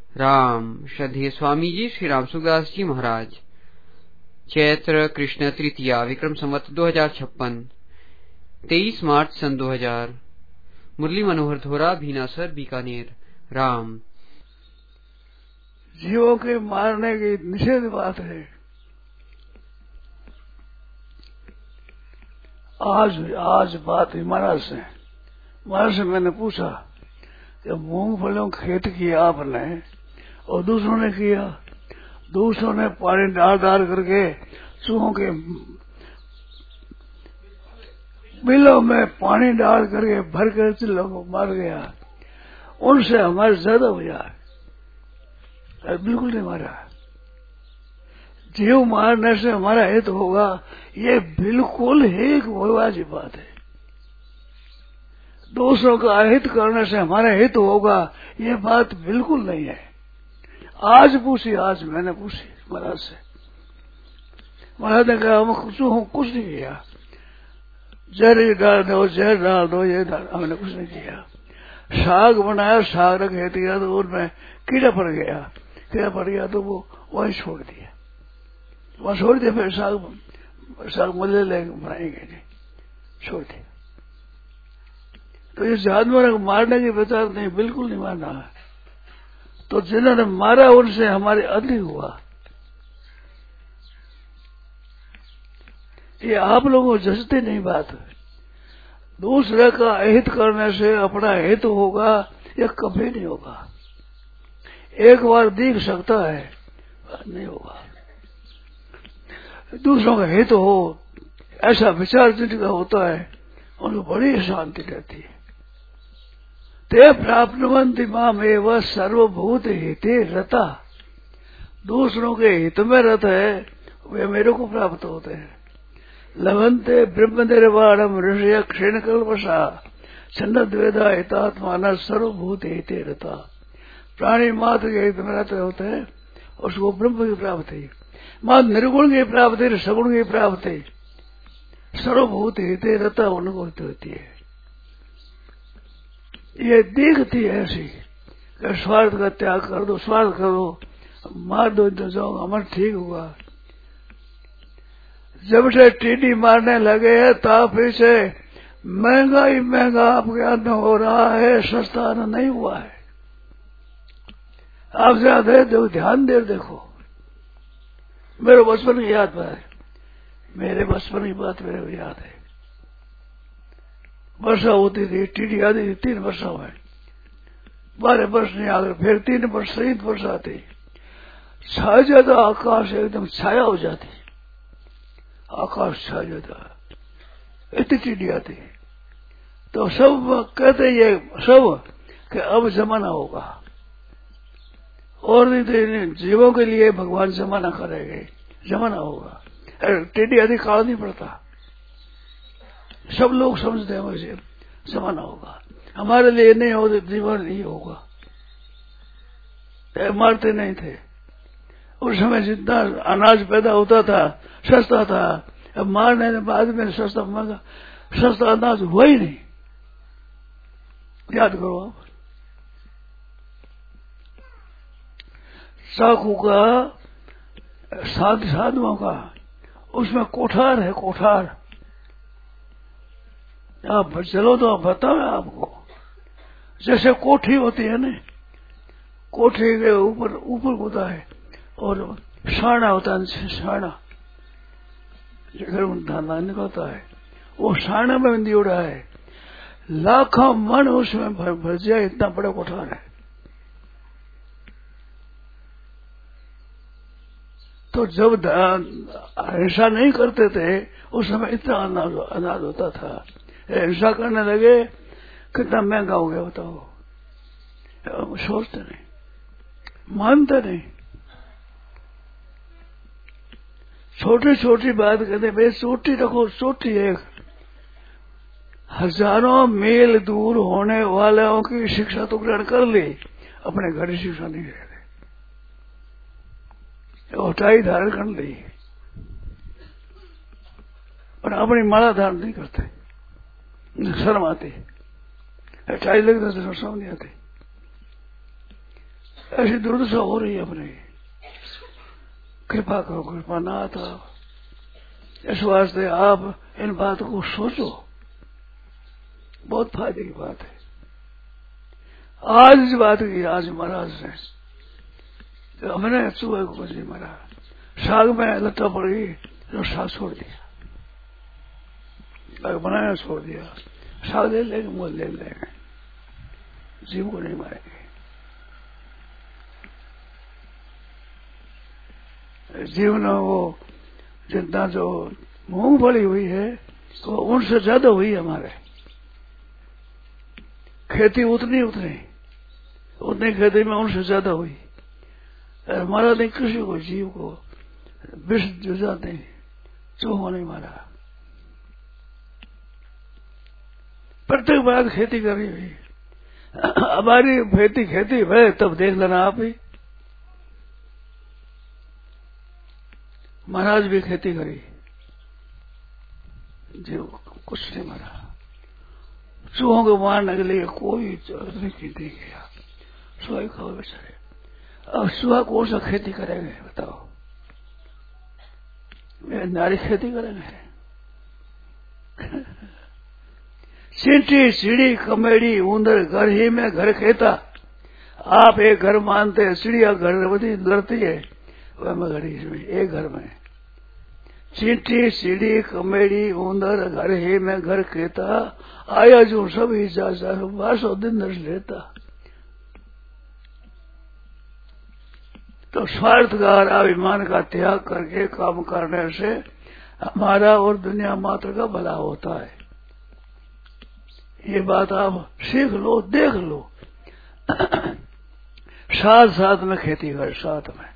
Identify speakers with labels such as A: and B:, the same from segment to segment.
A: राम। श्रद्धेय स्वामी जी श्री राम सुखदास जी महाराज। चैत्र कृष्ण तृतीया विक्रम संवत 2056 23 मार्च सन 2000। मुरली मनोहर धोरा, भीनासर, बीकानेर। राम।
B: जीवों के मारने की निषेध बात है। आज बात हुई महाराज से मैंने पूछा कि मूंगफलियों खेत किया आपने और दूसरों ने किया। दूसरों ने पानी डाल करके चूहों के बिलों में पानी डाल करके भर कर चिल्लों को मार गया। उनसे हमारे ज्यादा हो जाए, बिल्कुल नहीं मारा। जीव मारने से हमारा हित होगा, ये बिल्कुल ही एक विवादी बात है। दूसरों का अहित करने से हमारा हित होगा, ये बात बिल्कुल नहीं है। आज मैंने पूछी महाराज से। महाराज ने कहा हम कुछ नहीं किया, जहर डाल दो ये हमने कुछ नहीं किया। साग बनाया, साग रखे दिया तो उनमें कीड़ा पड़ गया तो वो वहीं छोड़ दिया। फिर साग मुझे बनाएंगे नहीं, छोड़ दिया। तो इस जानवर को मारने की विचार नहीं, बिल्कुल नहीं मारना है। तो जिन्होंने मारा उनसे हमारे अधिक हुआ। ये आप लोगों को जचती नहीं बात। दूसरे का अहित करने से अपना हित होगा, यह कभी नहीं होगा। एक बार दिख सकता है, नहीं होगा। दूसरों का हित हो, ऐसा विचार जिनका होता है उनको बड़ी शांति रहती है। ते प्राप्नुवन्ति माम एव सर्वभूत हिते रता। दूसरों के हित में रत है, वे मेरे को प्राप्त होते हैं। लभन्ते ब्रह्मनिर्वाणम ऋषय क्षीणकल्पसा छन्नद्वेदा हितात्माना सर्वभूत हिते रता। प्राणी मात्र के हित में रहते होते हैं, उसको ब्रह्म की प्राप्ति, मां निर्गुण की प्राप्ति, सगुण की प्राप्ति, सर्वभूत हिते रता उनको होती है। ये दिखती है ऐसी कि स्वार्थ का त्याग कर दो, स्वार्थ करो, मार दो तो जाओ, अमर ठीक हुआ। जब से टीडी मारने लगे हैं तब से महंगा आपके अंदर हो रहा है, सस्ता नहीं हुआ है। आप ज्यादा ध्यान दे देखो। मेरे बचपन की याद है, मेरे बचपन की बात मेरे को याद है। वर्षा होती थी, टीडी आती थी 3 वर्षों में, 12 वर्ष नहीं आकर फिर 3 वर्ष सहित वर्षा आती, छा जाता आकाश, एकदम छाया हो जाती, आकाश छा जाता, इतनी टीडी आती। तो सब कहते ये सब कि अब जमाना होगा, और नहीं तो जीवों के लिए भगवान जमाना करेंगे, जमाना होगा। टीडी आदि काल नहीं पड़ता, सब लोग समझते हैं वैसे जमाना होगा। हमारे लिए नहीं हो, जीवन नहीं होगा। मारते नहीं थे उस समय, जितना अनाज पैदा होता था सस्ता था। अब मारने के बाद में सस्ता अनाज हुआ ही नहीं। याद करो आप, साखू का साधुओं का उसमें कोठार है, कोठार। आप चलो तो आप बताओ आपको, जैसे कोठी होती है ना, कोठी के ऊपर होता है और साना होता है, साना घर में धाना निकलता है, वो साना में बंदी उड़ा है, लाखों मन उसमें भर जाए, इतना बड़ा कोठार है। तो जब हिंसा नहीं करते थे उस समय इतना अनाज होता था। हिंसा करने लगे, कितना महंगा हो गया बताओ। सोचते नहीं, मानते नहीं। छोटी छोटी बात कहते भाई, छोटी रखो, छोटी एक हजारों मील दूर होने वालों की शिक्षा तो ग्रहण कर ली, अपने घर की शिक्षा नहीं ले रहे, उठाई धारण कर ली, और अपनी माला धारण नहीं करते, शर्म आती। उठाई लगता तो शर्म नहीं आती। ऐसी दुर्दशा हो रही है अपनी। कृपा करो, कृपा ना था। इस वास्ते आप इन बातों को सोचो, बहुत फायदे की बात है। आज इस बात की आज महाराज से तो हमने चूहे को कुछ नहीं मारा, साग में लट्टा पड़ गई तो साग छोड़ दिया, बनाना छोड़ दिया, साग ले लेंगे, मोल ले लेंगे, जीव को नहीं मारेंगे। जीवन वो जितना जो मूंगफली हुई है तो उनसे ज्यादा हुई है हमारे। खेती उतनी खेती में उनसे ज्यादा हुई। हमारा नहीं, किसी को जीव को विष जो जाते चूहों नहीं मारा। प्रत्येक बात खेती करी हुई। हमारी खेती है तब देख लेना आप ही। महाराज भी खेती करी, जीव कुछ नहीं मारा। चूहों को मारने के लिए कोई जरूरत नहीं किया, सुहा खाओ बेचारे। अब सुहा कौन सा खेती करेंगे बताओ? वे नारी खेती करेंगे। चींटी, सीढ़ी, कमेड़ी, उंदर घर ही में घर खेता। आप एक घर मानते हैं, चिड़िया घर बड़ी लड़ती है, वह में घर इसमें एक घर में चींटी, सीढ़ी, कमेड़ी, उंदर घर ही में घर खेता। आया जो सभी जा 1200 दिन दर्श लेता। तो स्वार्थ का और अभिमान का त्याग करके काम करने से हमारा और दुनिया मात्र का भला होता है। ये बात आप सीख लो, देख लो। साथ में खेती करे, साथ में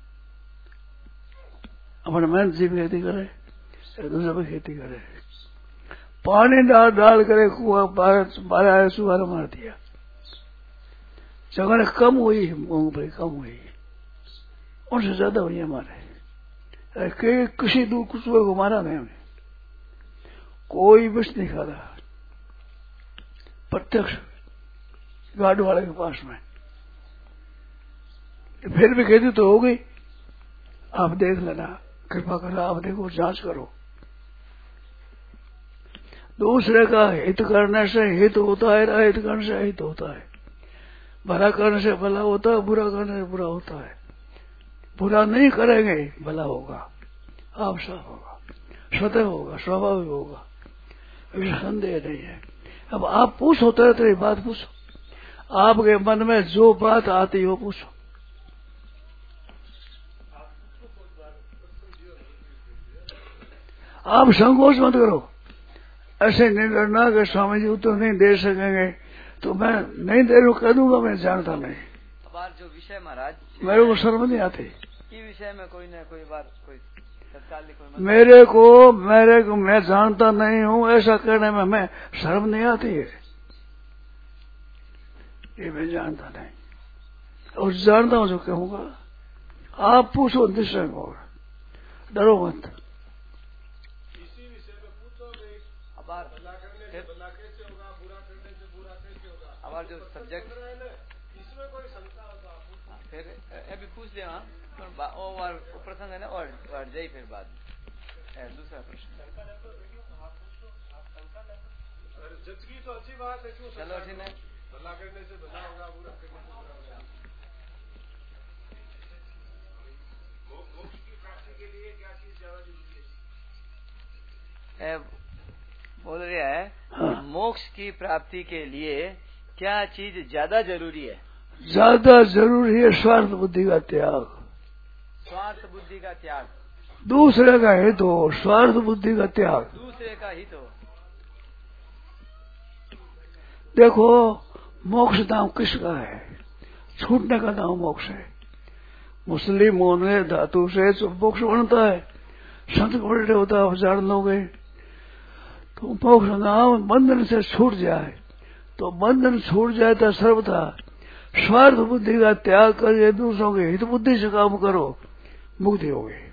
B: अपने मेहनत से भी खेती करे, दूसरे भी खेती करे। पानी डाल करे कुआ बारह सुबह मार दिया, जगह कम हुई, मूंगफली कम हुई, उनसे ज्यादा हुई हमारे। किसी दूर कुछ को मारा नहीं हमने, कोई विष नहीं खा रहा, प्रत्यक्ष गाड़ वाले के पास में। फिर भी खेती तो हो गई। आप देख लेना, कृपा कर आप देखो, जांच करो। दूसरे का हित करने से हित होता है, अहित करने से अहित होता है। भला करने से भला होता है, बुरा करने से बुरा होता है। बुरा नहीं करेंगे भला होगा, आप सब होगा, स्वतः होगा, स्वाभाविक होगा, इसमें संदेह नहीं है। अब आप पूछो, तरह तरह बात पूछो, आपके मन में जो बात आती हो पूछो। आप संकोच मत करो, ऐसे नहीं करना कि स्वामी जी उत्तर नहीं दे सकेंगे तो मैं नहीं दे रू कह दूंगा, मैं जानता नहीं।
A: अब जो विषय महाराज
B: मेरे को शर्म नहीं आती,
A: ये विषय में कोई न कोई बात कोई
B: मेरे को मैं जानता नहीं हूँ ऐसा कहने में मैं शर्म नहीं आती है। ये मैं जानता नहीं और जानता हूँ जो कहूँगा। आप पूछो, निश्चय होगा, डरो मत।
C: इसी विषय में पूछो, भला करने से भला कैसे होगा, बुरा करने से बुरा कैसे होगा।
A: अब जो सब्जेक्ट
C: इसमें कोई शंका हो तो आप पूछो,
A: फिर अभी पूछ ले। हाँ, और प्रसंग है ना, और जाइए फिर बाद दूसरा प्रश्न।
C: जचगी तो अच्छी बात है, क्यों?
A: चलो ठीक है,
C: भला करने से भला होगा, बुरा करने से बुरा होगा। मोक्ष की प्राप्ति के लिए क्या चीज ज्यादा जरूरी है?
A: बोल रहा है, हाँ। मोक्ष की प्राप्ति के लिए क्या चीज ज्यादा जरूरी है?
B: ज्यादा जरूरी है स्वार्थ बुद्धि का त्याग।
A: स्वार्थ बुद्धि का त्याग,
B: दूसरे का हित हो, स्वार्थ बुद्धि का त्याग,
A: दूसरे का हित हो।
B: देखो, मोक्ष नाम किसका है? छूटने का नाम मोक्ष है। मुस्लिमों ने धातु से जो मोक्ष बनता है, संत बड़े होता है, जान लोगे तो मोक्ष नाम बंधन से छूट जाए, तो बंधन छूट जाए तो सर्वथा स्वार्थ बुद्धि का त्याग करके दूसरों के हित बुद्धि से काम करो, मुक्ति हो गई।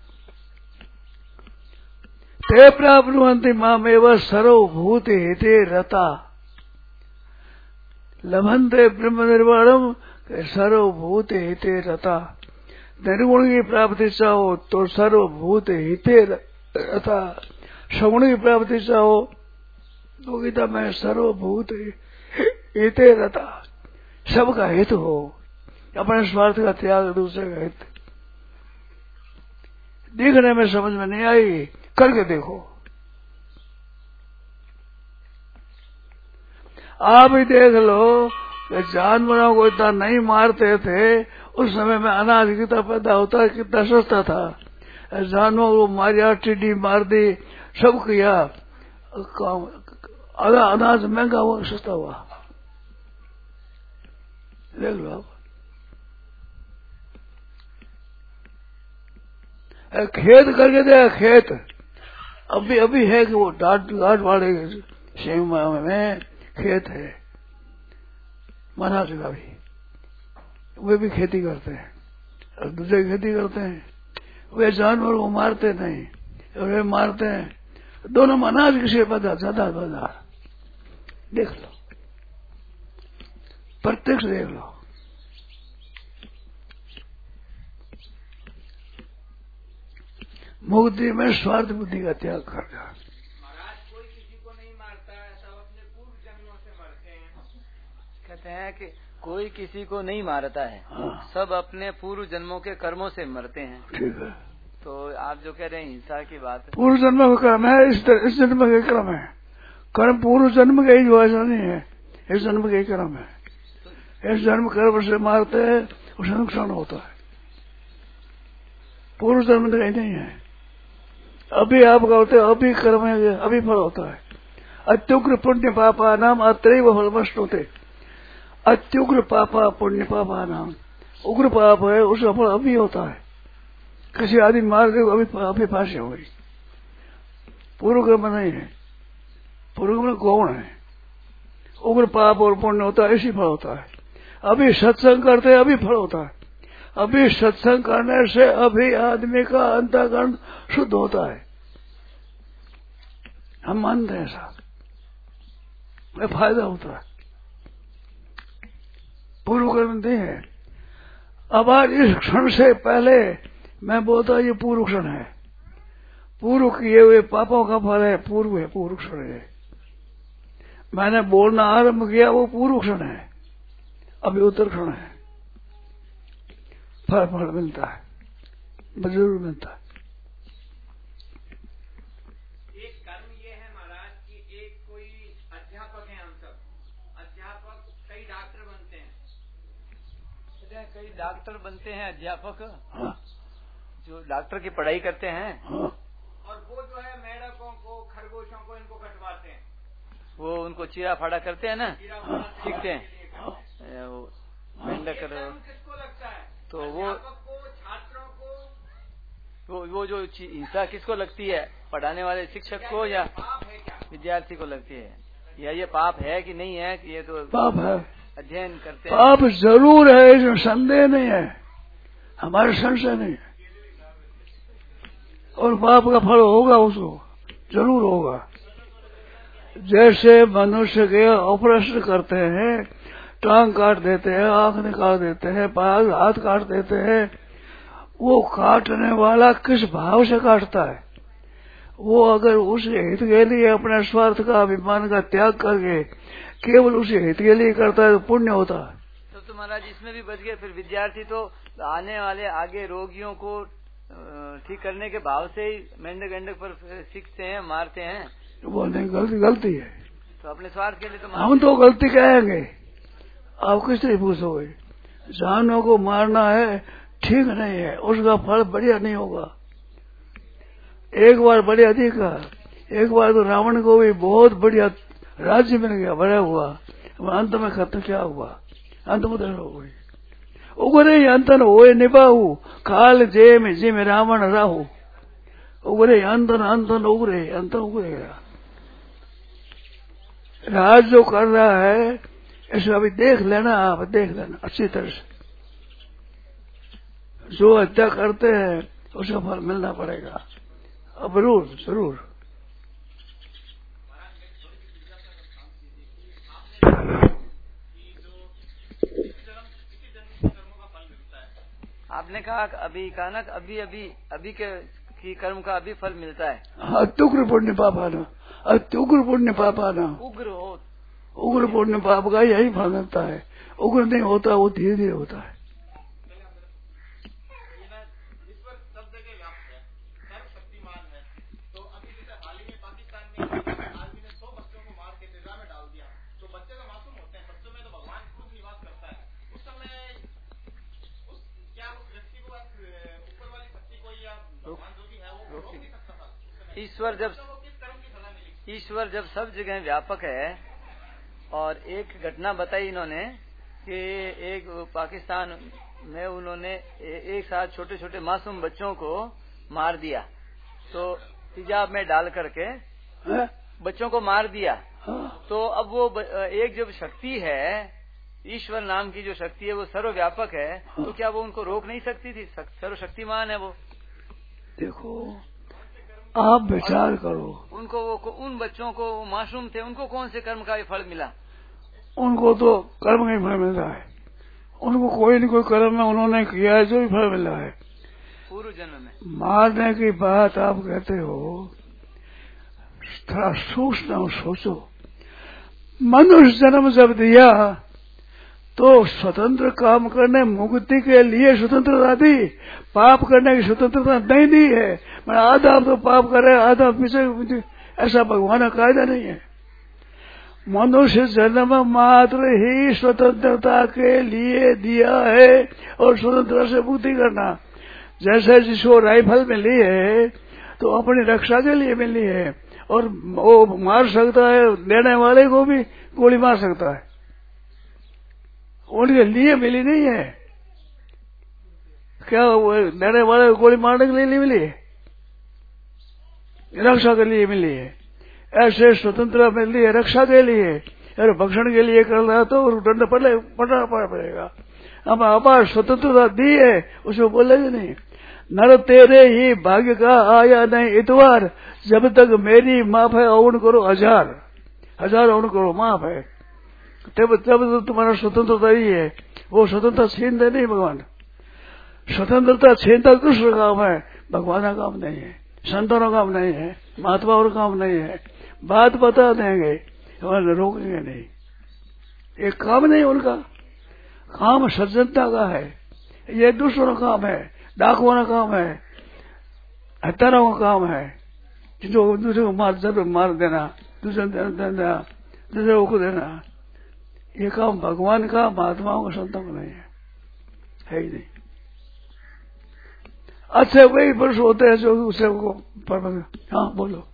B: ते प्राप्नुवन्ति मामेव सर्वभूत हिते रता लभन्ते ब्रह्म निर्वाणम सर्वभूत हिते रता। निर्गुण की प्राप्ति चाहो तो सर्वभूत हिते रता, सगुण की प्राप्ति चाहो तो गीता में सर्वभूत हिते रता, सबका हित हो, अपने स्वार्थ का त्याग, दूसरे का हित। देखने में समझ में नहीं आई, करके देखो। आप ही देख लो कि जानवरों को इतना नहीं मारते थे, उस समय में अनाज कितना पैदा होता, कितना सस्ता था। जानवरों को मारिया, टिड्डी मार दी, सब किया, अनाज महंगा हुआ, सस्ता हुआ। देख लो आप, खेत करके दे, खेत अभी है कि वो घाट वाले शिव में खेत है, महाराज का भी, वे भी खेती करते हैं और दूसरे खेती करते हैं। वे जानवर को मारते नहीं, वे मारते हैं, दोनों में अनाज किसी पैदा ज्यादा पैदा। देख लो, प्रत्यक्ष देख लो। मुक्ति में स्वार्थ बुद्धि का त्याग करना।
C: महाराज कोई किसी को नहीं मारता है, सब अपने पूर्व जन्मों से मरते हैं।
D: कहते हैं कि कोई किसी को नहीं मारता है,
B: हाँ।
D: सब अपने पूर्व जन्मों के कर्मों से मरते हैं।
B: ठीक है,
D: तो आप जो कह रहे हैं हिंसा की बात,
B: पूर्व जन्म का कर्म है, इस जन्म का कर्म है। कर्म पूर्व जन्म का ही जो ऐसा नहीं है, इस जन्म का ही कर्म है। इस जन्म कर्म से मारते हैं, उसे नुकसान होता है। पूर्व जन्म का ही नहीं है। अभी आप करते, अभी कर्म है, अभी फल होता है। अत्युग्र पुण्य पापा नाम अत्रैव फलवस्तु होते। अत्युग्र पापा पुण्य पापा नाम, उग्र पाप है, उसका फल अभी होता है। किसी आदमी मार दे, अभी फांसी हो गई। पूर्व कर्म नहीं है, पूर्व कर्म गौण है। उग्र पाप और पुण्य होता है, इसी फल होता है। अभी सत्संग करते हैं, अभी फल होता है। अभी सत्संग करने से अभी आदमी का अंतःकरण शुद्ध होता है, हम मानते हैं ऐसा, में फायदा होता है। पूर्व कर्म नहीं है। अब आज इस क्षण से पहले मैं बोलता ये पूर्व क्षण है, पूर्व किए हुए पापों का फल है, पूर्व है, पूर्व क्षण है। मैंने बोलना आरंभ किया, वो पूर्व क्षण है, अभी उत्तर क्षण है। फल मिलता है, जरूर मिलता है।
C: एक कर्म ये है महाराज कि एक कोई अध्यापक है, हम सब अध्यापक कई डॉक्टर बनते हैं,
D: कई डॉक्टर बनते हैं, अध्यापक,
B: हाँ।
D: जो डॉक्टर की पढ़ाई करते हैं,
B: हाँ।
C: और वो जो है मेढकों को, खरगोशों को, इनको कटवाते हैं,
D: वो उनको चीरा फाड़ा करते हैं ना, सीखते हैं।
C: हैं।
D: वो मेंढक
C: किसको लगता है?
D: तो वो
C: को, छात्रों को,
D: वो जो हिंसा किसको लगती है, पढ़ाने वाले शिक्षक को या
C: पाप है क्या?
D: विद्यार्थी को लगती है? या ये पाप है कि नहीं है, कि ये तो
B: पाप है,
D: अध्ययन करते हैं।
B: पाप जरूर है, इसमें संदेह नहीं है, हमारे संशय नहीं है। और पाप का फल होगा, उसको जरूर होगा। जैसे मनुष्य के ऑपरेशन करते हैं, टांग काट देते हैं, आंख निकाल देते हैं, पैर हाथ काट देते हैं, वो काटने वाला किस भाव से काटता है? वो अगर उस हित के लिए अपने स्वार्थ का, अभिमान का त्याग करके केवल उसी हित के लिए करता है तो पुण्य होता है।
D: तो महाराज इसमें भी बच गए। फिर विद्यार्थी तो आने वाले आगे रोगियों को ठीक करने के भाव से ही मेंढक पर सीखते हैं, मारते हैं।
B: वो नहीं, गलती है।
D: तो अपने स्वार्थ के लिए तो
B: हम तो गलती कहेंगे, आप किस तरह पूछोगे? जानवरों को मारना है, ठीक नहीं है, उसका फल बढ़िया नहीं होगा। एक बार बढ़िया दिखा, एक बार तो रावण को भी बहुत बढ़िया राज्य मिल गया, बड़ा हुआ, अंत में खत्म क्या हुआ? अंत में हो गई। उगरे अंतन होए निभाऊ, काल जेम जिम रावण राहु। उगरे अंतन अंतन उगरे, अंतन उगरेगा। राज जो कर रहा है, ऐसे अभी देख लेना, आप देख लेना अच्छी तरह से। जो हत्या करते हैं उसका फल मिलना पड़ेगा, अब जरूर जरूर।
D: आपने कहा अभी कहा ना अभी की कर्म का अभी फल मिलता है।
B: अत्युग्र पुण्य पापाना, अत्युग्र पुण्य पापाना, उग्र पुण्य पाप का यही फल मिलता है। उग्र नहीं होता, वो धीरे धीरे होता है।
C: ईश्वर सब जगह व्याप्त है, सर्वशक्तिमान है। तो अभी जैसे हाल ही में पाकिस्तान में आदमी ने 100 बच्चों को मार के निद्रा में डाल दिया, तो बच्चे तो मासूम होते हैं, बच्चों में तो भगवान खुद निवास करता है। उस समय क्या उस व्यक्ति को ऊपर वाली शक्ति को या भगवान जो भी है वो रोक नहीं सकता था?
D: ईश्वर जब सब जगह व्यापक है। और एक घटना बताई इन्होंने कि एक पाकिस्तान में उन्होंने एक साथ छोटे छोटे मासूम बच्चों को मार दिया, तो तेजाब में डाल करके बच्चों को मार दिया। तो अब वो एक जब शक्ति है, ईश्वर नाम की जो शक्ति है वो सर्वव्यापक है, तो क्या वो उनको रोक नहीं सकती थी? सर्वशक्तिमान है वो।
B: देखो आप विचार करो,
D: उनको वो उन बच्चों को मासूम थे, उनको कौन से कर्म का फल मिला?
B: उनको तो कर्म का ही फल मिल रहा है। उनको कोई न कोई कर्म में उन्होंने किया है जो भी फल मिल रहा है
D: पूर्व जन्म में।
B: मारने की बात आप कहते हो, थोड़ा सोचना, सोचो। मनुष्य जन्म जब दिया तो स्वतंत्र काम करने, मुक्ति के लिए स्वतंत्रता दी, पाप करने की स्वतंत्रता नहीं दी है। मैं आधा तो पाप करे, आधा पीछे, ऐसा भगवान का कायदा नहीं है। मनुष्य जन्म मात्र ही स्वतंत्रता के लिए दिया है और स्वतंत्रता से मुक्ति करना। जैसे जिसको राइफल मिली है तो अपनी रक्षा के लिए मिली है, और वो मार सकता है, लेने वाले को भी गोली मार सकता है, उनके लिए मिली नहीं है। क्या वो लेने वाले को गोली मारने के लिए नहीं मिली है, रक्षा के लिए मिली है। ऐसे स्वतंत्रता मिली है रक्षा के लिए, अगर भक्षण के लिए कर रहा तो दंड पड़ना पड़ेगा। अब आपार स्वतंत्रता दी है, उसको बोलेगी नहीं। नर तेरे ही भाग्य का आया नहीं इतवार, जब तक मेरी माफ है औन करो हजार औन करो माफ है, तब तो तुम्हारा स्वतंत्रता ही है। वो स्वतंत्रता छीनते नहीं भगवान। स्वतंत्रता छीनता कृष्ण का काम है, भगवान का काम नहीं है, संतों का काम नहीं है, महात्माओं का काम नहीं है। बात बता देंगे, रोकेंगे नहीं। एक काम नहीं उनका, काम सज्जनता का है। ये दूसरों का काम है, डाकुओं का काम है, हत्यारों का काम है, जो दूसरे को मार देना, दूसरे देना, दूसरे को देना। ये काम भगवान का, महात्माओं का, संतों का नहीं है ही नहीं। अच्छे वही पुरुष होते हैं जो उसे को। हाँ बोलो।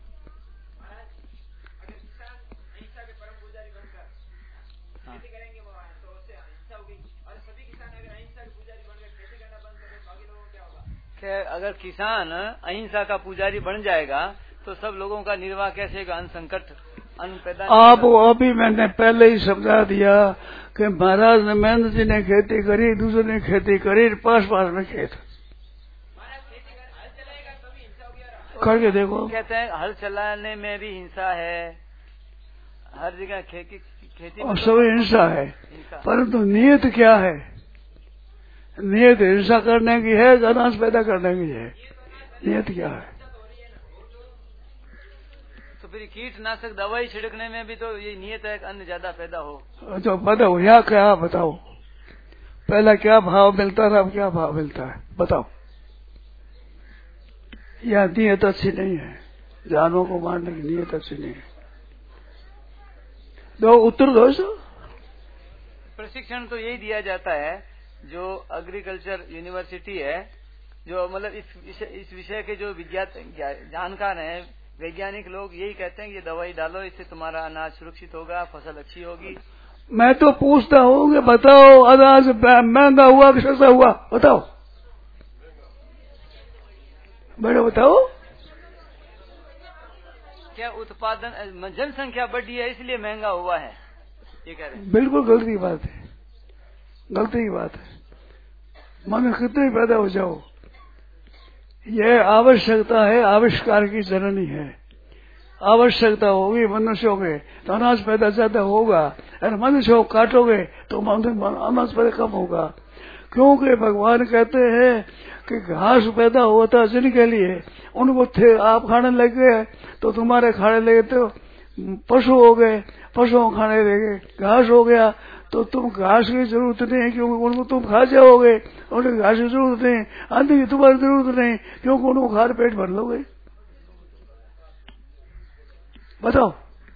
B: अगर किसान अहिंसा का पुजारी बन जाएगा तो सब लोगों का निर्वाह कैसे होगा? अन्न संकट, अन्न पैदा। आपको अभी मैंने पहले ही समझा दिया कि महाराज महेंद्र जी ने खेती करी, दूसरे ने खेती करी, पास में खेत करके देखो। कहते हैं हल चलाने में भी हिंसा है, हर जगह खेती और सब हिंसा है, परंतु नियत क्या है? नियत हिंसा करने की है, अनाज पैदा करने की है। नियत क्या है? तो फिर कीटनाशक दवाई छिड़कने में भी तो ये नियत है, अन्न ज्यादा पैदा हो। तो बताओ यहाँ क्या बताओ, पहला क्या भाव मिलता था, अब क्या भाव मिलता है बताओ। यह नियत अच्छी नहीं है, जानवरों को मारने की नियत अच्छी नहीं है। दो उत्तर दो। प्रशिक्षण तो यही दिया जाता है, जो एग्रीकल्चर यूनिवर्सिटी है, जो मतलब इस विषय के जो जानकार हैं, वैज्ञानिक लोग यही कहते हैं कि ये दवाई डालो, इससे तुम्हारा अनाज सुरक्षित होगा, फसल अच्छी होगी। मैं तो पूछता हूँ कि बताओ अनाज महंगा हुआ कि सस्ता हुआ? बताओ बड़े, बताओ। क्या उत्पादन, जनसंख्या बढ़ी है इसलिए महंगा हुआ है, ये कह रहे हैं। बिल्कुल गलती बात है, गलती की बात है। मन कितने पैदा हो जाओ, यह आवश्यकता है, आविष्कार की जननी है। आवश्यकता होगी मनुष्यों में तो अनाज पैदा ज्यादा होगा, अगर मनुष्य को काटोगे तो अनाज पैदा कम होगा। क्योंकि भगवान कहते हैं कि घास पैदा होता जिनके लिए उनको थे आप खाने लग गए तो तुम्हारे खाने लगे तो पशु हो गए, पशुओं खाने लगे, घास हो गया तो तुम घास की जरूरत नहीं क्योंकि उनको तुम खा जाओगे, उन्हें घास की जरूरत नहीं, अन्न की तुम्हारी जरूरत नहीं क्योंकि उनको खाकर पेट भर लोगे। बताओ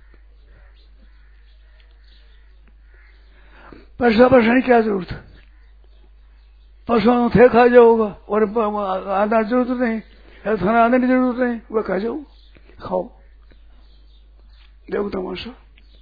B: पैसा की क्या जरूरत है? पशुओं थे खा जाओगा और आना जरूरत नहीं, खाना आने की जरूरत नहीं, वह खा जाओ, खाओ, देखो तमाशा।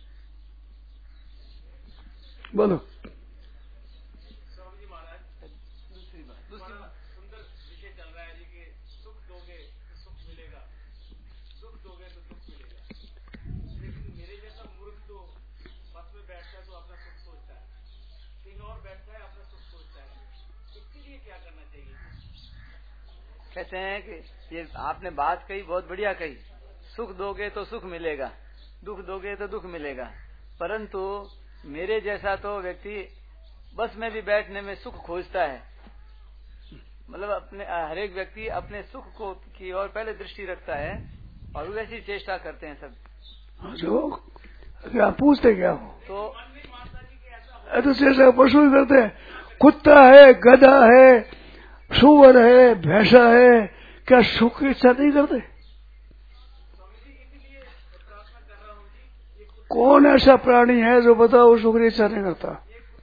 B: बोलो
C: स्वामी जी महाराज, दूसरी बात सुंदर विषय चल रहा है जी कि सुख दोगे तो सुख मिलेगा, सुख दोगे तो सुख मिलेगा। लेकिन मेरे जैसा मूर्ख तो बस में बैठता है तो अपना सुख सोचता है, कहीं और बैठता है अपना सुख सोचता है, इसके लिए क्या करना चाहिए?
D: कहते हैं कि ये आपने बात कही, बहुत बढ़िया कही, सुख दोगे तो सुख मिलेगा, दुख दोगे तो दुख मिलेगा। परंतु मेरे जैसा तो व्यक्ति बस में भी बैठने में सुख खोजता है, मतलब अपने हर एक व्यक्ति अपने सुख को की ओर पहले दृष्टि रखता है और वैसी चेष्टा करते हैं सब।
B: जो क्या पूछते क्या हो
D: तो
B: चेष्टा पशु ही करते हैं, कुत्ता है, गधा है, सुअर है, भैंसा है, क्या सुख की इच्छा नहीं करते? कौन ऐसा प्राणी है जो बताओ सुख की इच्छा नहीं करता?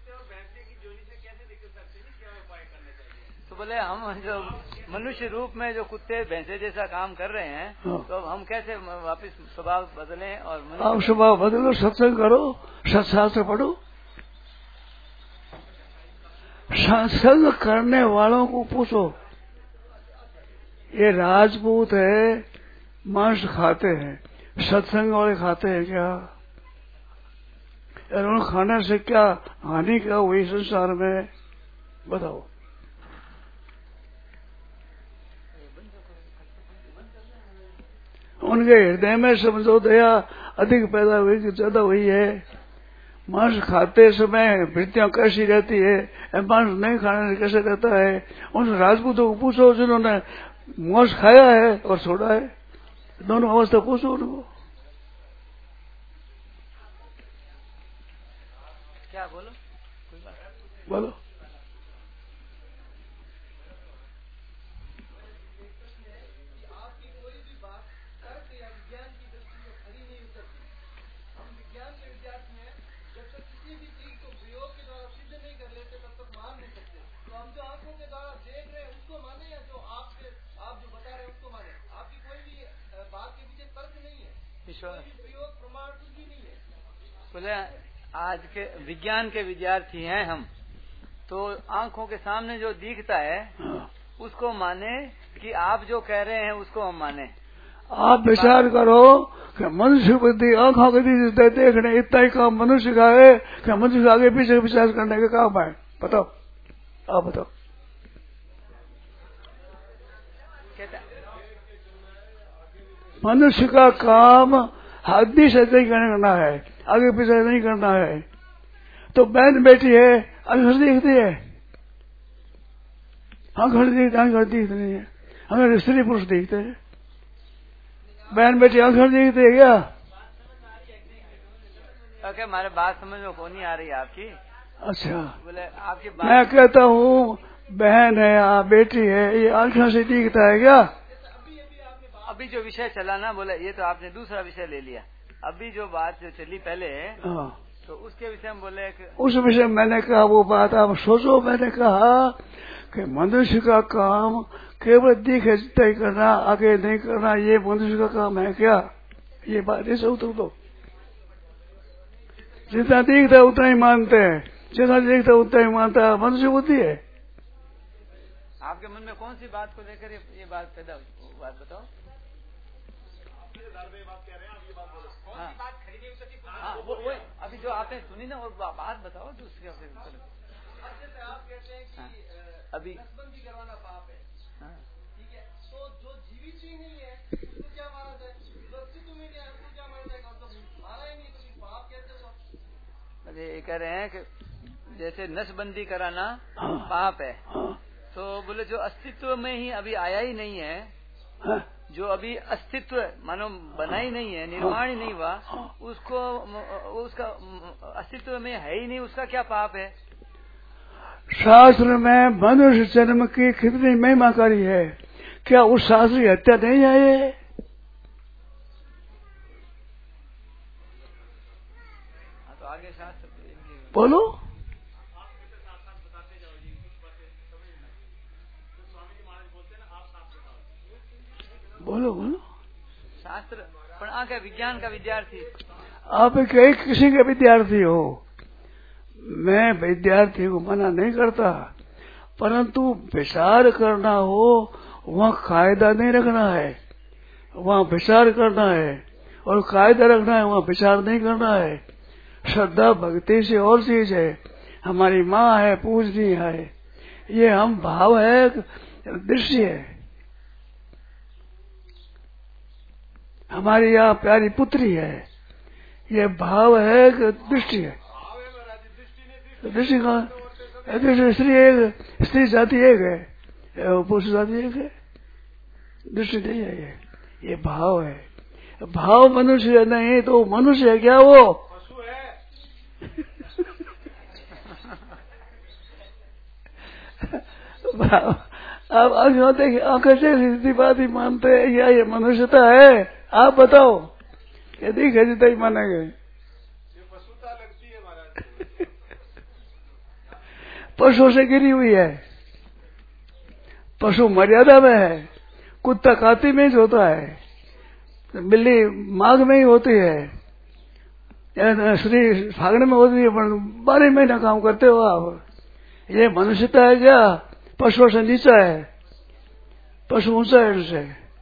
D: तो बोले हम जो मनुष्य रूप में जो कुत्ते भैंसे जैसा काम कर रहे हैं, तो अब हम कैसे वापस स्वभाव बदलें? और
B: आप स्वभाव बदलो, सत्संग करो, सत्शास्त्र पढ़ो। सत्संग करने वालों को पूछो, ये राजपूत है, मांस खाते हैं, सत्संग वाले खाते हैं क्या? उन खाने से क्या हानि क्या हुई संसार में? बताओ। उनके हृदय में समझो दया अधिक पैदा हुई कि ज्यादा हुई है। मांस खाते समय वृत्तियां कैसी रहती है, मांस नहीं खाने से कैसे रहता है? उन राजपूतों को पूछो जिन्होंने मांस खाया है और छोड़ा है, दोनों अवस्था पूछो उनको।
D: क्या बोलो, कोई बात
B: बोलो।
D: बोले आज के विज्ञान के विद्यार्थी हैं हम, तो आंखों के सामने जो दिखता है उसको माने कि आप जो कह रहे हैं उसको हम माने?
B: आप विचार करो कि मनुष्य बुद्धि आंखों के दीजिए देखने इतना ही काम मनुष्य का है कि मनुष्य के आगे पीछे विचार करने का काम है? बताओ, आप बताओ। मनुष्य का काम हद्दी से नहीं करना है, आगे पीछे नहीं करना है। तो बहन बेटी है, अंदर दिखती है, आंखों दिखती नहीं है, हमें स्त्री पुरुष दिखते हैं, बहन बेटी आंखों दिखती है क्या?
D: ओके, हमारे बात समझ में कौन नहीं आ रही आपकी?
B: अच्छा,
D: बोले आपकी बात
B: मैं कहता हूँ बहन है या बेटी है, ये आंखों से दिखता है क्या?
D: अभी जो विषय चला ना, बोले ये तो आपने दूसरा विषय ले लिया। अभी जो बात जो चली पहले, तो उसके विषय में बोले
B: उस विषय में मैंने कहा वो बात आप सोचो। मैंने कहा कि मनुष्य का काम केवल दिखे तय करना, आगे नहीं करना, ये मनुष्य का काम है क्या? ये बात ऐसे उतर दो। जितना दिखता है उतना ही मानते हैं, जितना दिखता है उतना ही मानता है, मनुष्य बुद्धि है।
D: आपके मन में कौन सी बात को लेकर ये बात पैदा हुई? बात बताओ। हाँ, वो अभी जो आपने सुनी ना वो बात बताओ दूसरी।
C: आप कहते हैं कि
D: अभी
C: नसबंदी करवाना पाप है, ठीक है, तो जो जीवित ही नहीं है उसको क्या माना जाए? सुरक्षित में नहीं है उसको क्या माना जाएगा? तो मारा ही नहीं, तो पाप कहते हो।
D: अरे ये कह रहे हैं कि जैसे नसबंदी कराना
B: हाँ।
D: पाप है,
B: हाँ।
D: तो बोले जो अस्तित्व में ही अभी आया ही नहीं है,
B: हाँ।
D: जो अभी अस्तित्व मानो बना ही नहीं है, निर्माण ही नहीं हुआ, उसको उसका अस्तित्व में है ही नहीं, उसका क्या पाप है?
B: शास्त्र में मनुष्य जन्म की कितनी महिमाकारी है, क्या उस शास्त्र की हत्या नहीं है ये?
D: तो आगे शास्त्र
B: बोलो। बोलो बोलो।
D: शास्त्र पण आ क्या विज्ञान का विद्यार्थी?
B: आप कई किसी के विद्यार्थी हो, मैं विद्यार्थी को मना नहीं करता, परंतु विचार करना हो वहाँ कायदा नहीं रखना है, वहाँ विचार करना है, और कायदा रखना है, वहाँ विचार नहीं करना है। श्रद्धा भक्ति से और चीज है, हमारी माँ है, पूजनी है, ये हम भाव है, दृष्टि है। हमारी यहाँ प्यारी पुत्री है, ये भाव है कि दृष्टि है? दृष्टि कहाँ? दृष्टि स्त्री एक, स्त्री जाति एक है, पुरुष जाति एक है, दृष्टि नहीं है। ये भाव है। भाव मनुष्य नहीं तो मनुष्य है क्या? वो
C: पशु है।
B: आप आंखें से सीधी बात ही मानते हैं या ये मनुष्यता है? आप बताओ, यदि खजता ही मानेंगे।
C: ये पशुता लगती है महाराज।
B: पशु से गिरी हुई है, पशु मर्यादा में है, कुत्ता काती में ही होता है, बिल्ली माघ में ही होती है, स्त्री फागण में होती है, पर 12 महीना काम करते हो आप। ये मनुष्यता है क्या? पशुओं से नीचा है, पशु ऊंचा है उनसे।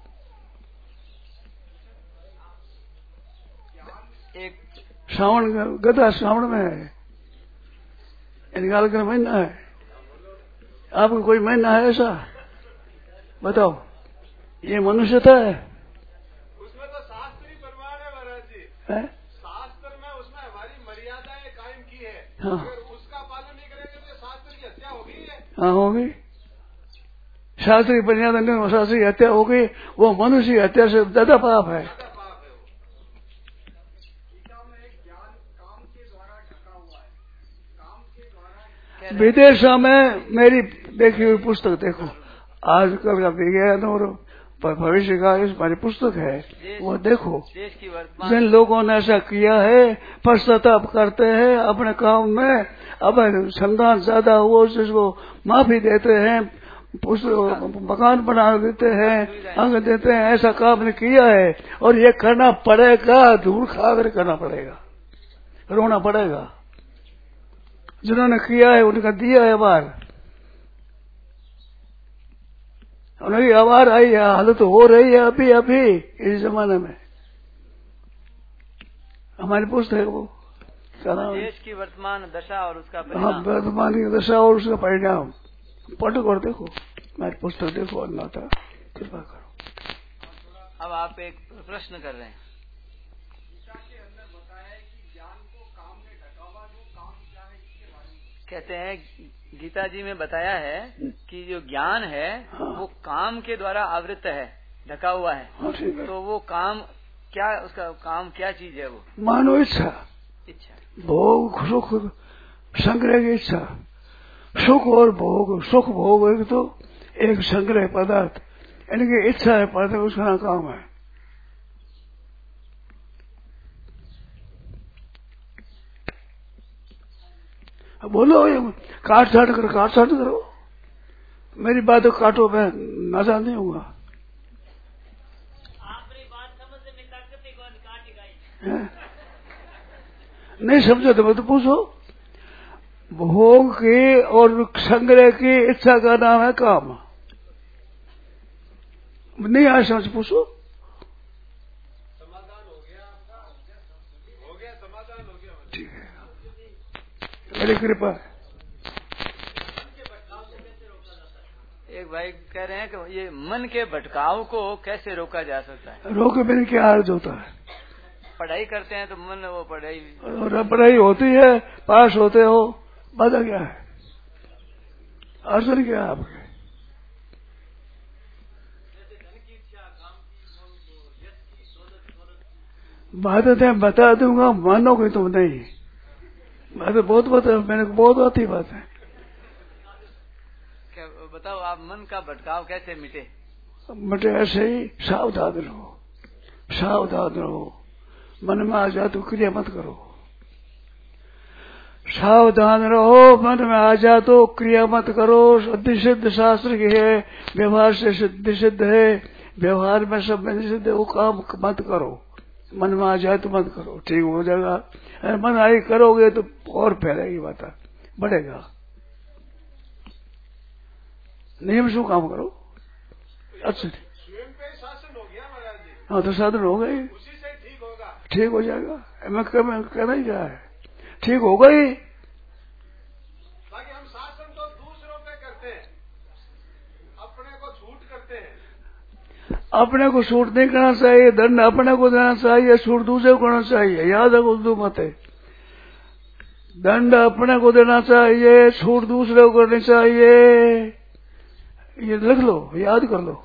D: एक
B: श्रावण गधा श्रावण में है, निकाल कर महीना है। आपको कोई महीना है ऐसा? बताओ, ये मनुष्यता है?
C: उसमें तो शास्त्र ही प्रमाण है महाराज जी।
B: है?
C: शास्त्र में उसमें हमारी मर्यादाएं कायम की है।
B: हाँ।
C: अगर उसका पालन नहीं करेंगे तो शास्त्र की हत्या होगी है।
B: हाँ होगी। शास्त्र की मर्यादा नहीं हो, शास्त्र की हत्या हो गई, वो मनुष्य की हत्या से ज्यादा पाप है।
C: ज्यादा पाप है वो। गीता में एक ज्ञान काम के द्वारा ढका हुआ है, काम के द्वारा।
B: विदेशों में मेरी देखी हुई पुस्तक देखो, आजकल का विज्ञान और भविष्य का हमारी पुस्तक है, वो देखो।
D: देश की वर्तमान
B: जिन लोगों ने ऐसा किया है, पश्चाताप करते हैं अपने काम में, अब संतान ज्यादा हुआ जिसको माफी देते हैं, मकान बना देते हैं, अंग देते हैं, ऐसा काम ने किया है। और ये करना पड़ेगा, धूल खाकर करना पड़ेगा, रोना पड़ेगा। जिन्होंने किया है उनका दिया है बार, उनकी आवाज आई है, हालत हो रही है अभी अभी इस जमाने में। हमारी पुस्तक है वो, क्या नाम है?
D: देश की वर्तमान दशा और उसका
B: हाँ,
D: परिणाम।
B: वर्तमान की दशा और उसका परिणाम पढ़ो और देखो, मेरी पुस्तक देखो, अल्लाह का कृपा करो।
D: अब आप एक प्रश्न कर रहे हैं।
C: गीता के अंदर बताया है कि ज्ञान को काम में ढका हुआ, जो काम क्या है इसके बारे में
D: कहते हैं गीता जी में बताया है कि जो ज्ञान है वो काम के द्वारा आवृत है, ढका हुआ है।
B: हाँ, ठीक है।
D: तो वो काम क्या, उसका काम क्या चीज है? वो
B: मानो इच्छा,
D: इच्छा,
B: भोग, सुख, संग्रह की इच्छा। सुख और भोग, सुख भोग एक तो एक संग्रह पदार्थ, इनकी इच्छा है पदार्थ, उसका काम है। बोलो, काट छाट करो, मेरी बात तो काटो, मैं नाजा नहीं हूँ। नहीं समझो तो मत पूछो। भोग की और संग्रह की इच्छा का नाम है काम। नहीं आज समझ पूछो।
C: समाधान हो गया आपका, हो गया समाधान हो गया।
B: ठीक है, मेरी कृपा है।
D: एक भाई कह रहे हैं कि ये मन के भटकाव को कैसे रोका जा सकता है?
B: रोके बिना क्या अर्थ होता है?
D: पढ़ाई करते हैं तो मन वो पढ़ाई
B: और पढ़ाई होती है, पास होते हो, बाधा क्या है? अड़चन क्या है आपके? बातें बता दूंगा, मानोगे तुम नहीं। बातें बहुत मैंने बहुत आती बात है।
D: क्या बताओ आप, मन का भटकाव कैसे मिटे?
B: मिटे ऐसे ही, सावधान रहो, सावधान रहो। मन में आ जाए तो क्रिया मत करो। सावधान रहो, मन में आ जा तो क्रिया मत करो। सिद्धि सिद्ध शास्त्र की है, व्यवहार से सिद्धि सिद्ध है, व्यवहार में सब में सिद्ध है, वो काम मत करो। मन में आ जाए तो मत करो, ठीक हो जाएगा। अरे मन आई करोगे तो और फैलेगी बात, बढ़ेगा। नियम से काम करो। अच्छा,
C: स्वयं पे शासन हो गया महाराज जी।
B: हाँ तो साधन हो गई,
C: उसी से ठीक होगा।
B: ठीक हो जाएगा। मैं कहना ही क्या है, ठीक हो गई।
C: बाकी हम शासन तो दूसरों पे करते हैं, अपने को छूट करते हैं।
B: अपने को छूट नहीं करना चाहिए, दंड अपने को देना चाहिए, छूट दूसरे को करना चाहिए। याद रखो उर्दू मत है, दंड अपने को देना चाहिए, छूट दूसरे को करनी चाहिए। ये लिख लो, याद कर लो।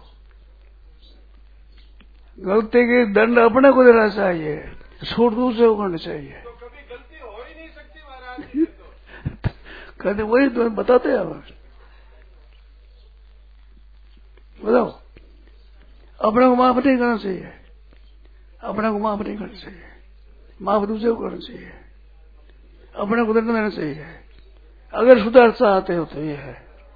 B: गलती की दंड अपने को देना चाहिए, छूट दूसरे को करनी चाहिए।
C: तो कभी गलती हो ही नहीं सकती महाराज जी। तो
B: कहते वही तो बताते हैं। बताओ, अपने को माफ नहीं करना चाहिए, अपने को माफ नहीं करना चाहिए, माफ दूसरे को करना चाहिए, अपने को दंड देना चाहिए। अगर सुधार चाहते हो तो ये है।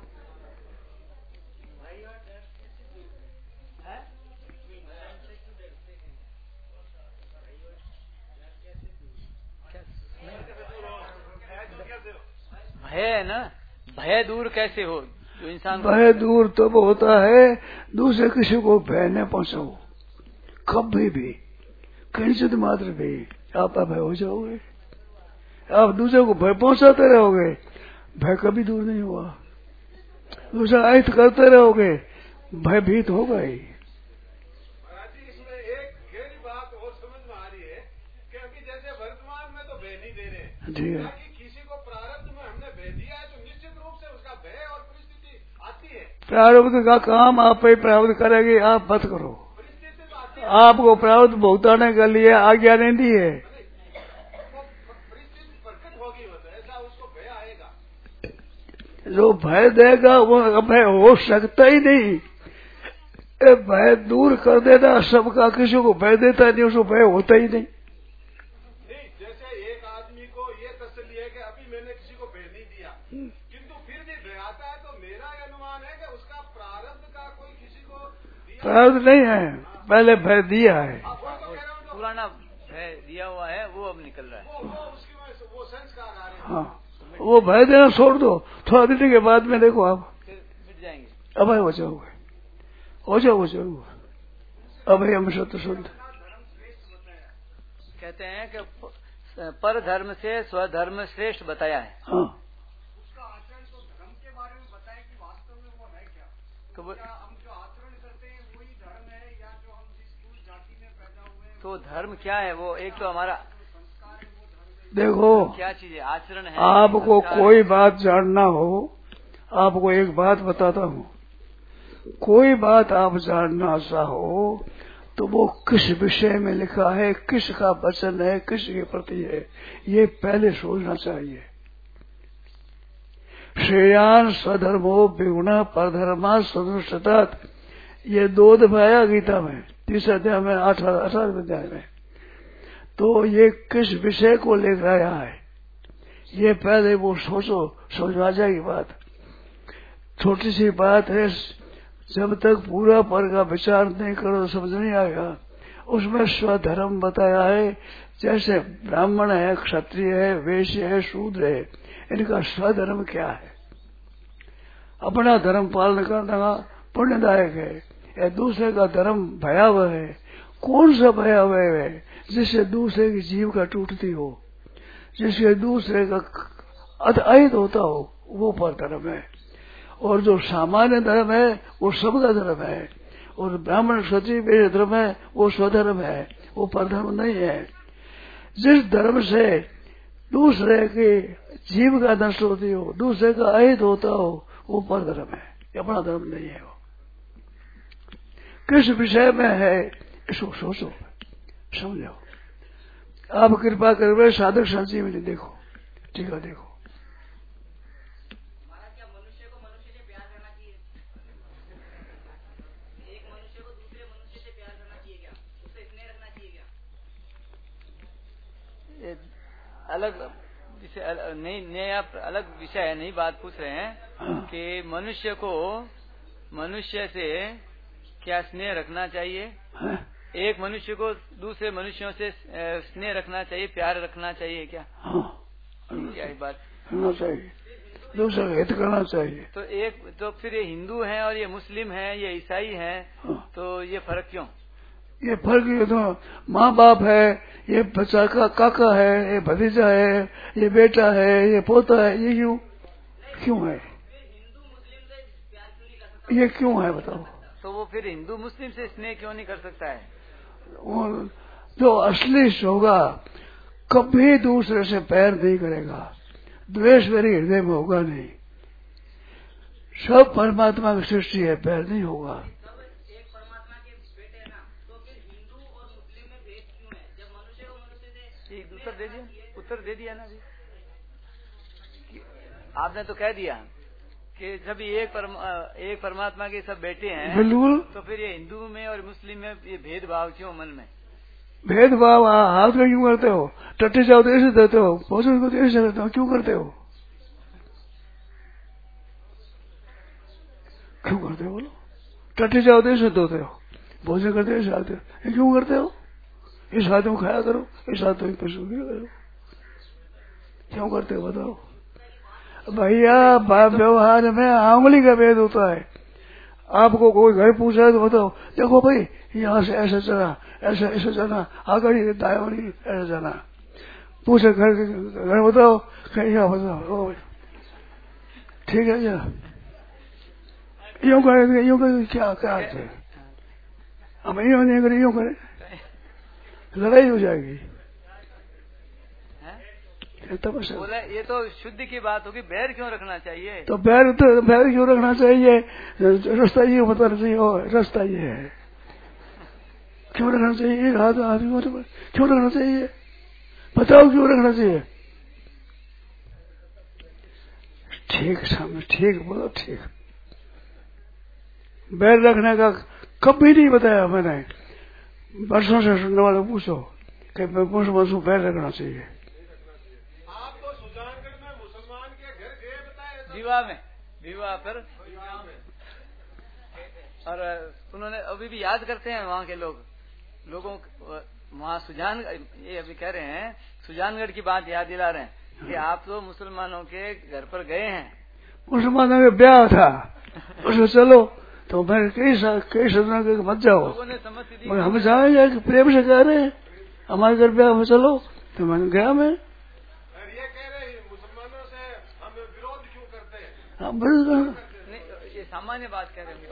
D: भय है ना, भय दूर कैसे हो? जो इंसान
B: भय दूर तब होता है दूसरे किसी को भय न पहुंचाओ। कभी भी किंचित मात्र भी आप भय हो जाओगे। आप दूसरे को भय पहुंचाते रहोगे, भय कभी दूर नहीं हुआ। दूसरा आयत करते रहोगे, भयभीत होगा ही।
C: महाराज जी इसमें एक गहरी बात और समझ में आ रही है कि अभी जैसे वर्तमान में तो भय नहीं दे रहे,
B: जी है।
C: ताकि किसी को प्रारब्ध में हमने भय दिया है तो निश्चित रूप से उसका भय और परिस्थिति आती है।
B: प्रारब्ध का काम आप ही प्रारब्ध करेंगे, आप मत करो।
C: परिस्थिति तो आती है,
B: आपको प्रारब्ध भुगताने के लिए आज्ञा नहीं दी है।
C: वो परिस्थिति प्रकट होगी, वो तो ऐसा उसको भय आएगा।
B: जो भय देगा वो भय हो सकता ही नहीं। ये भय दूर कर देना सबका, किसी को भय देता नहीं, उसको भय होता ही नहीं।
C: नहीं, जैसे एक आदमी को ये तसल्ली है कि अभी मैंने किसी को भय नहीं दिया, किंतु फिर भी भय आता है, तो मेरा ये अनुमान है कि उसका प्रारब्ध का कोई किसी को दिया।
B: प्रारब्ध नहीं है, पहले भय दिया है।
C: अब वो तो कह रहा हूं,
D: पुराना भय दिया हुआ है, वो अब निकल रहा है।
C: वो उसकी वजह से वो संस्कार आ रहे हैं।
B: हाँ, वो भय देना छोड़ दो, थोड़ा दिन के बाद में देखो आप
D: फिर मिट जाएंगे।
B: अब हो जाओगे, हो जाओ जरूर। अब हम सत्य शुद्ध
D: कहते हैं कि पर धर्म से स्वधर्म श्रेष्ठ बताया है।
B: हाँ,
C: उसका आचरण तो धर्म के बारे में बताए कि वास्तव में वो है क्या।
D: तो
C: क्या हम जो आचरण करते हैं वही धर्म है, या जो हम जिस कुल जाति में पैदा हुए हैं
D: तो धर्म क्या है? वो एक तो हमारा
C: संस्कार है, वो धर्म है।
B: देखो
D: क्या चीज है? आचरण है।
B: आपको
D: संस्कार
B: कोई
D: है।
B: बात जानना हो, आपको एक बात बताता हूँ। कोई बात आप जानना चाहो तो वो किस विषय में लिखा है, किसका वचन है, किसके प्रति है, ये पहले सोचना चाहिए। श्रेयान स्वधर्मो विगुणः परधर्मा सदृष्टात्, ये 2 अध्याय गीता में, 30 अध्याय में, 18 अध्याय में। तो ये किस विषय को ले गया है, ये पहले वो सोचो, समझ आ जाएगी बात। छोटी सी बात है, जब तक पूरा पर का विचार नहीं करो तो समझ नहीं आएगा। उसमें स्वधर्म बताया है, जैसे ब्राह्मण है, क्षत्रिय है, वैश्य है, शूद्र है, इनका स्वधर्म क्या है। अपना धर्म पालन करना पुण्यदायक है, या दूसरे का धर्म भयावह है। कौन सा भयावह है? जिससे दूसरे की जीव का टूटती हो, जिससे दूसरे का अहित होता हो, वो पर धर्म है। और जो सामान्य धर्म है वो सबका धर्म है, और ब्राह्मण क्षत्रिय धर्म है वो स्वधर्म है, वो परधर्म नहीं है। जिस धर्म से दूसरे के जीव का नष्ट होती हो, दूसरे का अहित होता हो, वो पर धर्म है, ये अपना धर्म नहीं है। वो किस विषय में है इसको सोचो, समझो। आप कृपा करके साधक संची में देखो, ठीक है, देखो।
D: क्या मनुष्य को मनुष्य से प्यार करना चाहिए? एक मनुष्य को दूसरे मनुष्य से प्यार करना चाहिए क्या? उससे स्नेह रखना चाहिए क्या? अलग विषय नहीं, आप अलग विषय है, नहीं बात पूछ रहे हैं कि मनुष्य को मनुष्य से क्या स्नेह रखना चाहिए? एक मनुष्य को दूसरे मनुष्यों से स्नेह रखना चाहिए, प्यार रखना चाहिए क्या? क्या बात
B: करना चाहिए, दूसरा हित करना चाहिए।
D: तो फिर ये हिंदू हैं और ये मुस्लिम हैं, ये ईसाई हैं, तो ये फर्क क्यों?
B: ये फर्क ये तो माँ बाप है, ये बच्चा का काका है, ये भतीजा है, ये बेटा है, ये पोता है, ये क्यों है?
D: हिंदू मुस्लिम से प्यार क्यों नहीं कर सकता?
B: ये क्यों है बताओ?
D: तो वो फिर हिंदू मुस्लिम से स्नेह क्यों नहीं कर सकता है?
B: वो जो असली होगा कभी दूसरे से पैर नहीं करेगा, द्वेष मेरे हृदय में होगा नहीं। सब परमात्मा की सृष्टि है, पैर नहीं होगा।
D: एक परमात्मा के बेटे हैं ना, तो फिर हिंदू और मुस्लिम में भेद क्यों है? जब मनुष्य को मनुष्य से उत्तर दे दिया ना अभी। आपने तो कह दिया कि जब एक परमात्मा के सब बेटे हैं,
B: बिल्कुल,
D: तो फिर ये हिंदू में और मुस्लिम में ये भेदभाव क्यों मन में?
B: भेदभाव हाथ में क्यों करते हो? टट्टी जाओ तो ऐसे देते हो, भोजन को तो ऐसे देते हो, क्यों करते हो? क्यों करते हो बोलो? टट्टी जाओ तो ऐसे देते हो, भोजन करते हो ऐसे आते हो, ये क्यों करते हो? इस हाथ में खाया करो, इस हाथ में पशु करो, क्यों करते हो बताओ भैया? व्यवहार में आंगुली का भेद होता है। आपको कोई घर पूछा है तो बताओ, देखो भाई यहाँ से ऐसे चला, ऐसे ऐसे जाना, आगे दाएं ऐसे जाना। पूछे घर बताओ, क्या बताओ, ठीक है क्या? यूं करे क्या क्या है? हम यूं नहीं करे, यूं करे लड़ाई हो जाएगी।
D: बोले ये तो शुद्धि की बात होगी, बैर क्यों रखना चाहिए?
B: तो बैर क्यों रखना चाहिए? रास्ता ये बताना चाहिए, रास्ता ये है, क्यों रखना चाहिए? एक हाथ आदमी क्यों रखना चाहिए बताओ, क्यों रखना चाहिए? ठीक सामने, ठीक बोलो, ठीक। बैर रखने का कभी नहीं बताया मैंने, वर्षों से सुनने वाले पूछो कि मुसलमान को बैर रखना चाहिए।
C: आपको सुजानगढ़ में मुसलमान के घर गए बताए?
D: विवाह पर, और उन्होंने अभी भी याद करते हैं वहाँ के लोगों वहाँ ये अभी कह रहे हैं, सुजानगढ़ की बात याद दिला रहे हैं कि आप तो मुसलमानों के घर पर गए हैं।
B: मुसलमानों का ब्याह था, उसमें चलो तो मैं कई सदनों के मत जाओ, हम जाएंगे प्रेम से कह रहे हैं हमारे घर ब्याह में चलो, तो मैंने गया। मैं
C: ये कह रहे हैं मुसलमानों से हम विरोध क्यों करते हैं?
B: हम विरोध,
D: ये सामान्य बात कह रहे हैं।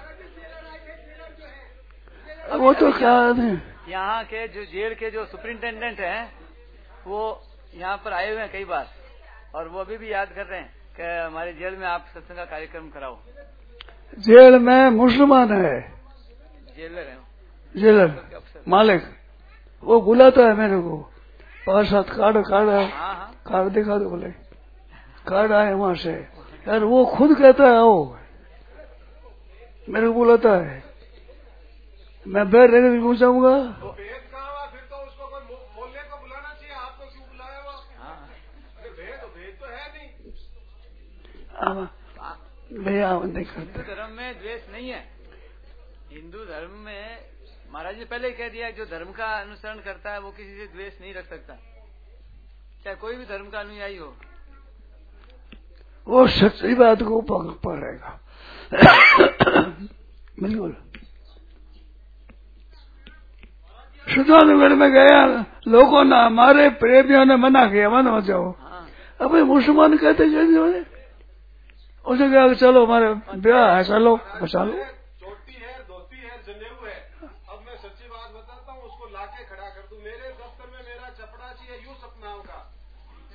B: वो तो क्या है,
D: यहाँ के जो जेल के जो सुपरिंटेंडेंट हैं वो यहाँ पर आए हुए हैं कई बार, और वो अभी भी याद कर रहे हैं कि हमारे जेल में आप सत्संग का कार्यक्रम कराओ।
B: जेल में मुसलमान है, जेलर मालिक, वो बुलाता है मेरे को, 5-7 कार्ड दिखा दो, बोले कार्ड आए वहां से, यार वो खुद कहता है, वो मेरे को बुलाता है, मैं बैठ रहने भी पूछाऊंगा।
C: भेद कहाँ हुआ? फिर तो उसको कोई बोलने को बुलाना चाहिए, आपको क्यों बुलाया वो? भेद तो है नहीं
B: भैया नहीं करते।
D: हिंदू धर्म में द्वेष नहीं है। हिंदू धर्म में महाराज ने पहले ही कह दिया, जो धर्म का अनुसरण करता है वो किसी से द्वेष नहीं रख सकता, चाहे कोई भी धर्म का अनुयायी हो।
B: वो सच्ची बात को पकड़ेगा बिल्कुल। सुजानगढ़ में गया, लोगों ने, हमारे प्रेमियों ने मना किया, मत हो जाओ। अबे मुसलमान कहते उसे कहा चलो हमारे ब्याह है, चलो बचा लो।
C: चोटी है, धोती है, जनेऊ है। अब मैं सच्ची बात बताता हूँ, उसको लाके खड़ा कर दूं, मेरे दफ्तर में मेरा चपड़ा चाहिए, यूं सपना होगा।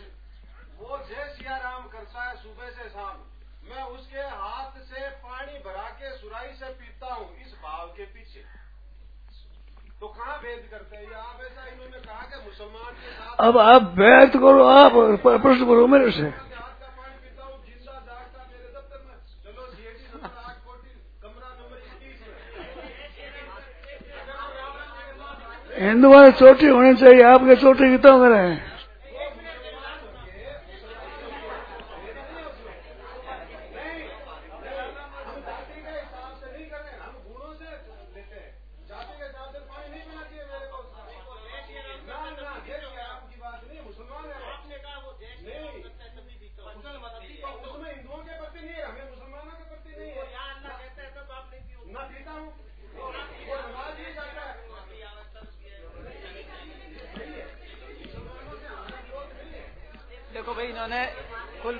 C: था, मैं उसके हाथ से पानी भरा के सुराही से पीता हूँ, इस भाव के पीछे तो कहाँ भेद करते हैं? आप ऐसा इन्होंने कहा कि मुसलमान के साथ
B: अब आप भेद करो, आप प्रश्न करो मेरे से।
C: हाथ का पानी पीता हूँ, जिंदा जागता मेरे दफ्तर में, चलो सीएडी नंबर 8 कोटी कमरा नंबर 21 में।
B: हिंदुओं में चोटी होनी चाहिए, आपके चोटी कितना करें?
D: देखो भाई, इन्होंने कुल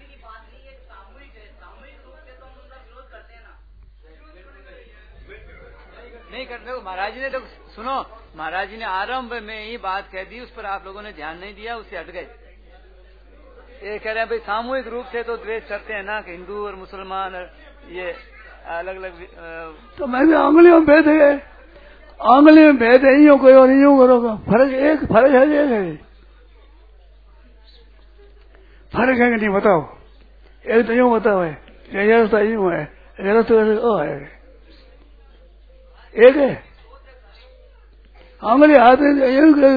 D: नहीं करते। महाराज जी ने तो सुनो, महाराज जी ने आरंभ में ही बात कह दी, उस पर आप लोगों ने ध्यान नहीं दिया, उससे हट गए। ये कह रहे हैं भाई सामूहिक रूप से तो द्वेष करते हैं ना, कि हिंदू और मुसलमान ये अलग अलग।
B: तो मैं भी आंगलियों में भेद है, आंगली में भेद है, यूं करो नहीं यूं करो, फर्क एक फर्क है, एक है फर्क है कि नहीं बताओ? एक तो यूं बताओ है, एक रास्ता यूं है, एक रास्ता है, एक है आंगली हाथ में क्या?
C: ये इनका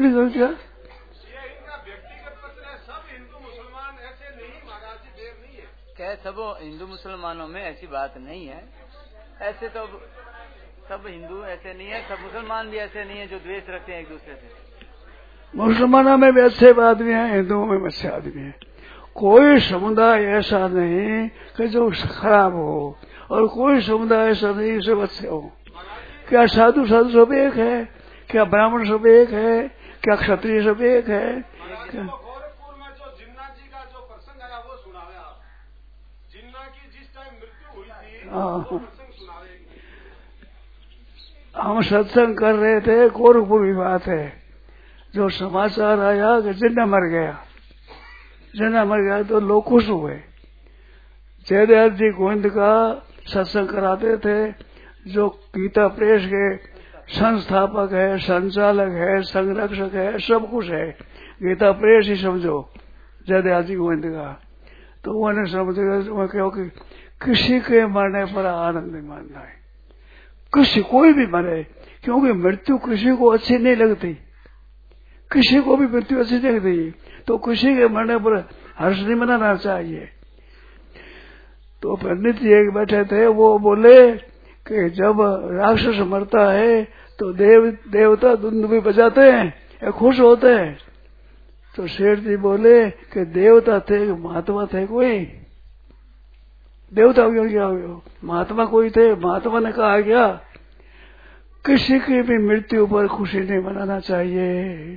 C: व्यक्तिगत पत्र है, सब हिंदू मुसलमान ऐसे नहीं, महाराज जी देर नहीं है।
D: क्या सब हिंदू मुसलमानों में ऐसी बात नहीं है, ऐसे तो सब हिंदू ऐसे नहीं है, सब मुसलमान भी ऐसे नहीं है जो द्वेष रखते हैं एक दूसरे से।
B: मुसलमानों में भी अच्छे आदमी हैं, हिंदुओं में भी अच्छे आदमी हैं। कोई समुदाय ऐसा नहीं कि जो खराब हो, और कोई समुदाय ऐसा नहीं सब अच्छे हो। क्या साधु साधु सब एक है? क्या ब्राह्मण सब एक है? क्या क्षत्रिय सब एक है?
C: गोरखपुर में जो जिन्ना जी का जो प्रसंग आया वो सुनावे आप। जिन्ना की जिस टाइम मृत्यु हुई थी वो प्रसंग सुनावे।
B: हम सत्संग कर रहे थे, गोरखपुर की बात है, जो समाचार आया कि जिन्ना मर गया, जिन्ना मर गया तो लोग खुश हुए। जयदयाल जी गोविंद का सत्संग कराते थे, जो गीता प्रेस के संस्थापक है, संचालक है, संरक्षक है, सब कुछ है, गीता प्रेस ही समझो जयदयाल जी गोविंद का। तो उन्होंने समझेगा क्योंकि किसी के मरने पर आनंद नहीं मानना है, किसी कोई भी मरे, क्योंकि मृत्यु किसी को अच्छी नहीं लगती, किसी को भी मृत्यु अच्छी नहीं लगती, तो किसी के मरने पर हर्ष नहीं मनाना चाहिए। तो पंडित जी एक बैठे थे, वो बोले कि जब राक्षस मरता है तो देवता धुन भी बजाते हैं या खुश होते हैं। तो शेठ जी बोले कि देवता थे, महात्मा थे, कोई देवता हो गया, क्या हो गया, महात्मा कोई थे। महात्मा ने कहा क्या, किसी की भी मृत्यु पर खुशी नहीं मनाना चाहिए।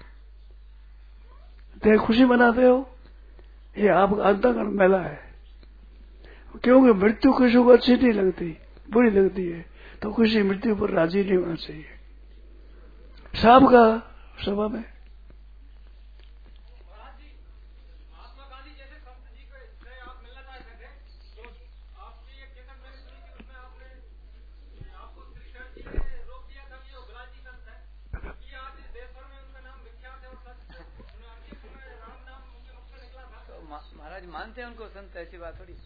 B: तो खुशी मनाते हो, ये आपका अंतःकरण मेला है, क्योंकि मृत्यु किसी को अच्छी नहीं लगती, बुरी लगती है, तो किसी मृत्यु पर राजी नहीं होना चाहिए। साहब का सभा में
C: महात्मा गांधी जैसे संत जी से आप मिलना चाहते थे, तो आपकी एक केसर मैंने सुनी थी, उसमें आपने आपको श्री कृष्ण जी ने रोक दिया था कि वो गुलाजी संत है, कि आज देश भर में उनका नाम विख्यात है और अंतिम समय राम नाम उनके मुख से निकला था।
D: तो महाराज मानते हैं उनको संत, ऐसी बात थोड़ी।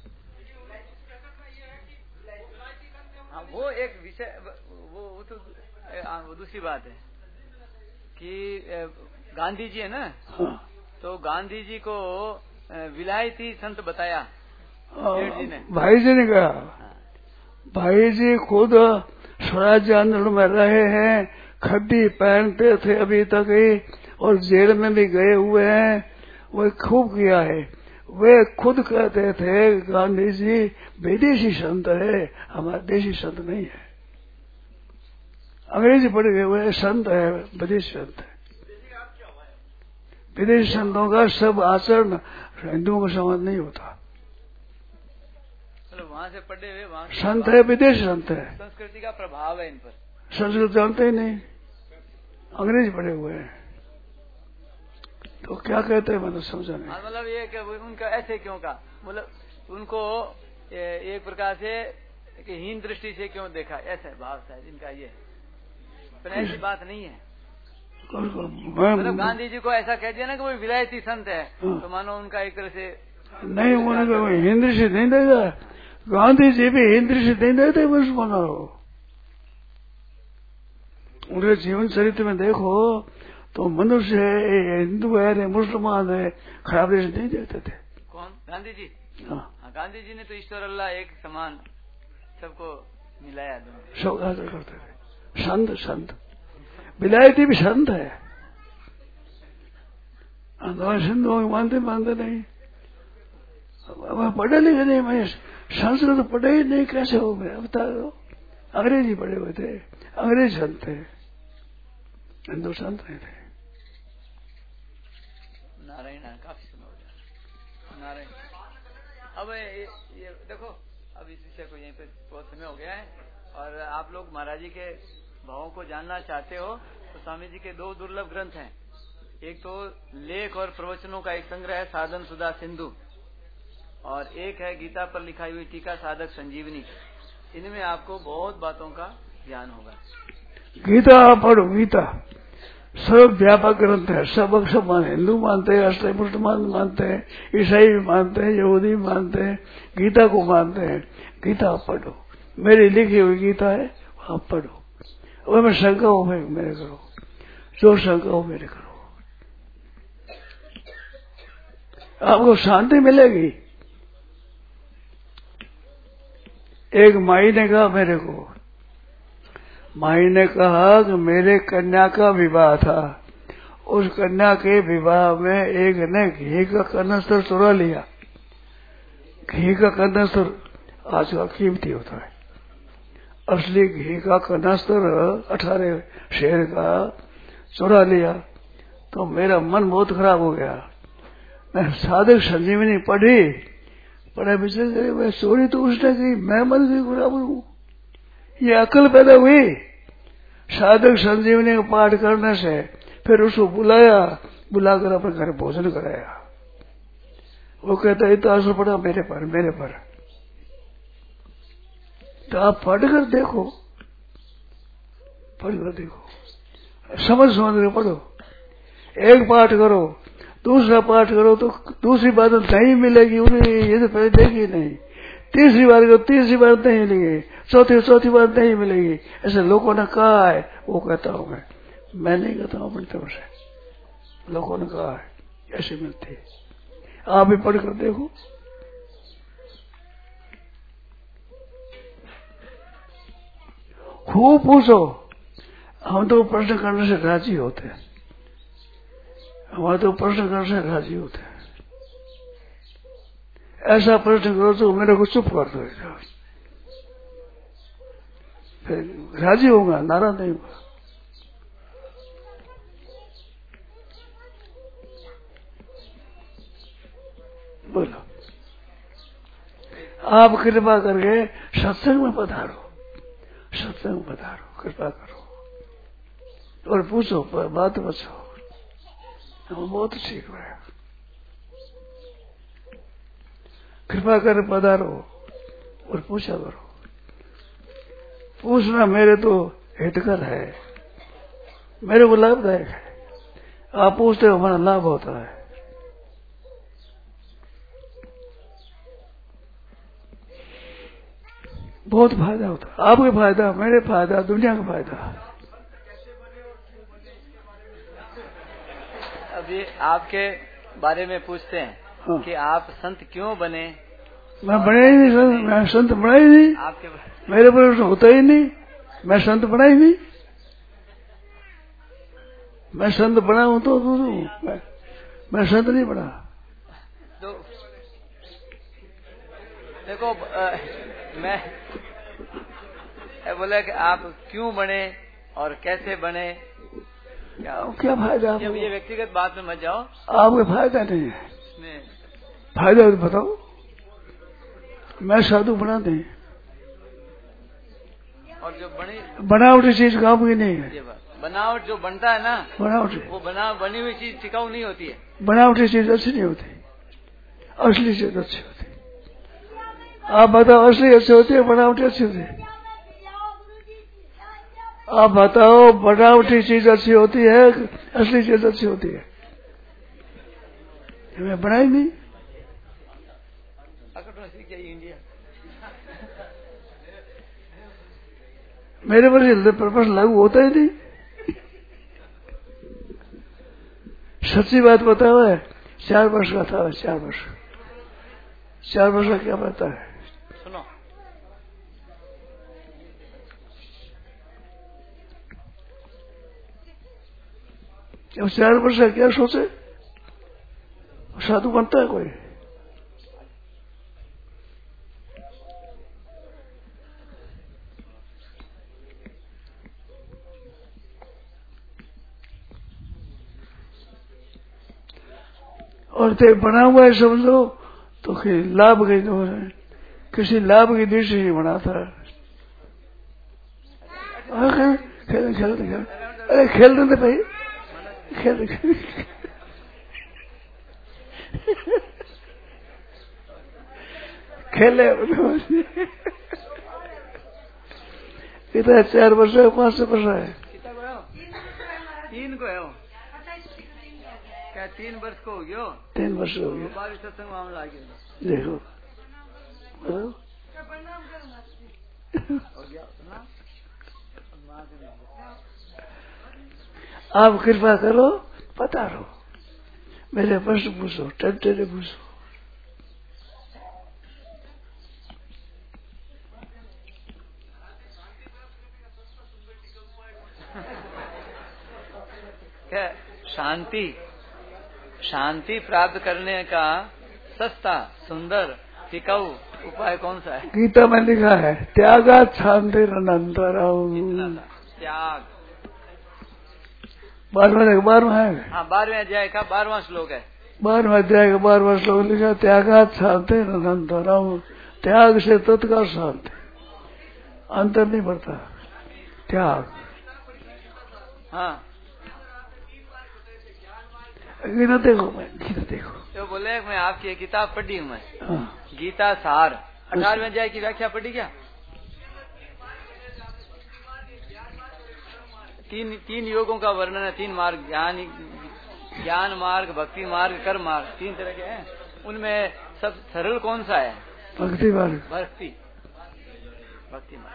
D: हाँ, वो एक विषय, वो तो वो दूसरी बात है कि गांधी जी है ना, तो गांधी जी को विलायती संत बताया जी ने,
B: भाई जी ने कहा। भाई जी खुद स्वराज्य आंदोलन में रहे हैं, खड्डी पहनते थे अभी तक ही, और जेल में भी गए हुए हैं, वो खूब किया है। वे खुद कहते थे गांधी जी विदेशी संत है, हमारा देशी संत नहीं है। अंग्रेजी पढ़ गए हुए संत है, विदेशी संत है। विदेशी संतों का सब आचरण हिंदुओं का समान नहीं होता।
D: चलो वहाँ से पढ़े हुए, वहाँ
B: संत है, विदेशी संत है,
D: संस्कृति का प्रभाव है इन पर।
B: संस्कृत जानते ही नहीं, अंग्रेजी पढ़े हुए हैं। तो क्या कहते हैं मैंने समझा नहीं।
D: मतलब ये कि उनका ऐसे क्यों का, मतलब उनको एक प्रकार से कि हीन दृष्टि से क्यों देखा, ऐसा भाव शायद इनका ये, पर ऐसी बात नहीं है। मतलब गांधी जी को ऐसा कह दिया ना कि वो विलायती संत है, तो मानो उनका एक तरह से
B: नहीं, उनको हीन दृष्टि नहीं देगा। गांधी जी भी हीन दृष्टि नहीं देते मुसलमानों को। उनके जीवन चरित्र में देखो तो मनुष्य है, हिंदू है, मुसलमान है, खराब दृष्टि नहीं देते थे।
D: कौन? गांधी जी।
B: हाँ,
D: गांधी जी ने तो ईश्वर अल्लाह एक समान सबको मिलाया, दोनों
B: सब आदर करते थे। संत संत विलायती भी संत है। सिंधुओं मानते नहीं, पढ़े लिखे नहीं, मैं संस्कृत पढ़े ही नहीं, कैसे हो गया बता दो। अंग्रेजी पढ़े हुए थे, अंग्रेज संत थे, हिंदू संत नहीं थे।
D: नारायण काफी समय हो गया। नारायण अब ये देखो, अब इस विषय को यहीं पे बहुत समय हो गया है, और आप लोग महाराज जी के भावों को जानना चाहते हो तो स्वामी जी के 2 दुर्लभ ग्रंथ हैं। एक तो लेख और प्रवचनों का एक संग्रह है साधन सुधा सिंधु, और एक है गीता पर लिखाई हुई टीका साधक संजीवनी। इनमें आपको बहुत बातों का ज्ञान होगा।
B: गीता पढ़ो, गीता सर्व व्यापक ग्रंथ है। सब समान हिंदू मानते हैं, असली मुसलमान मानते हैं, ईसाई भी मानते हैं, यहूदी भी मानते हैं, गीता को मानते हैं। गीता पढ़ो, मेरी लिखी हुई गीता है, आप पढ़ो। और मैं शंका हो मेरे करो, जो शंका हो मेरे करो, आपको शांति मिलेगी। एक माई ने कहा मेरे को, माई ने कहा कि मेरे कन्या का विवाह था, उस कन्या के विवाह में एक ने घी का कनस्तर चुरा लिया। घी का कनस्तर आज का कीमती होता है, असली घी का कनस्तर 18 शेर का चुरा लिया। तो मेरा मन बहुत खराब हो गया। मैं साधक संजीवनी पढ़े विचार मैं चोरी तो उसने की, मैं मर गई बराबर हूँ। ये अकल पैदा हुई साधक संजीवनी का पाठ करने से। फिर उसको बुलाकर अपने घर भोजन कराया। वो कहता है तो असर पड़ा मेरे पर। तो आप पढ़कर देखो, समझ कर पढ़ो। एक पाठ करो, दूसरा पाठ करो तो दूसरी बात नहीं मिलेगी। उन्हें ये तो पहले देखी नहीं। तीसरी बार करो, तीसरी बार नहीं मिलेगी, चौथी बार नहीं मिलेगी। ऐसे लोगों ने कहा है, वो कहता हूँ मैं नहीं कहता हूँ अपनी तरफ से, लोगों ने कहा है ऐसे मिलती है। आप भी पढ़कर देखो। खूब पूछो। हम तो प्रश्न करने से राजी होते हैं, हमारे तो प्रश्न करने से राजी होते हैं। ऐसा प्रश्न करो तो मेरे को चुप कर दो, फिर राजी होगा, नाराज नहीं होगा। बोलो, आप कृपा करके सत्संग में पधारो, कृपा करो और पूछो, बात बचो। हम बहुत सीख रहे हैं। कृपा कर पधारो और पूछा करो। पूछना मेरे तो हितकर है, मेरे को लाभदायक है। आप पूछते हो, हमारा लाभ होता है। बहुत फायदा होता है, आपके फायदा, मेरे फायदा, दुनिया का फायदा।
D: अभी आपके बारे में पूछते हैं। हाँ। कि आप संत क्यों बने?
B: मैं बने ही नहीं, मैं संत बना ही नहीं।
D: आपके
B: मेरे पर होता ही नहीं, मैं संत बना ही नहीं। मैं संत बना हूं तो मैं संत नहीं बना।
D: तो देखो मैं बोला कि आप क्यों बने और कैसे बने,
B: क्या फायदा?
D: ये व्यक्तिगत बात में मत जाओ,
B: आपको फायदा नहीं है। फायदा तो बताओ। मैं साधु बना दे,
D: और जो
B: बनावटी चीज काम की नहीं है।
D: बनावट जो बनता है ना,
B: बनावट
D: वो बनी हुई चीज टिकाऊ नहीं होती है।
B: बनावटी चीज अच्छी नहीं होती, असली चीज अच्छी होती। आप बताओ असली अच्छी होती है, बनावटी अच्छी होती है? आप बताओ बनावटी चीज अच्छी होती है, असली चीज अच्छी होती है? हमें बनाई नहीं।
D: इंडिया
B: मेरे पर हृदय प्रपंच लागू होता ही नहीं। सच्ची बात बताओ है, 4 वर्ष का था, 4 वर्ष। 4 वर्ष का क्या पता है?
D: सुनो,
B: अब 4 वर्ष का क्या सोचे? साधु बनता है कोई? और ते बना हुआ है समझो तो लाभ गई तो किसी लाभ की दृष्टि नहीं बना था। खेल खेल खेल, अरे खेल देते भाई, खेल खेले कितना 4 वर्ष है, 5 वर्ष है?
D: 3 को है वो। क्या 3 वर्ष को हो गया?
B: 3 वर्ष हो गया।
D: 22 सत्संग मामला आ गया।
B: देखो आप कृपा करो, पता रो, मेरे प्रश्न पूछो, टेढ़े पूछो।
D: क्या शांति प्राप्त करने का सस्ता, सुंदर, टिकाऊ उपाय कौन सा है?
B: गीता में लिखा है, त्यागात् शांतिरनन्तरम्।
D: त्याग
B: 12वां है।
D: हाँ, 12वें अध्याय का 12वां श्लोक है।
B: 12वां अध्याय का 12वां श्लोक लिखा, त्यागात् शांतिरनन्तरम्। त्याग से तत्काल शांति, अंतर नहीं बढ़ता। त्याग।
D: हाँ,
B: गीता देखो, मैं गीता देखो।
D: तो बोले मैं आपकी एक किताब पढ़ी हूँ मैं,
B: हाँ।
D: गीता सार, 18वें अध्याय की व्याख्या पढ़ी क्या? 3 योगों का वर्णन है, 3 मार्ग, ज्ञान मार्ग, भक्ति मार्ग, कर्म मार्ग, 3 तरह के हैं। उनमें सब सरल कौन सा है?
B: भक्ति मार्ग।
D: भक्ति मार्ग।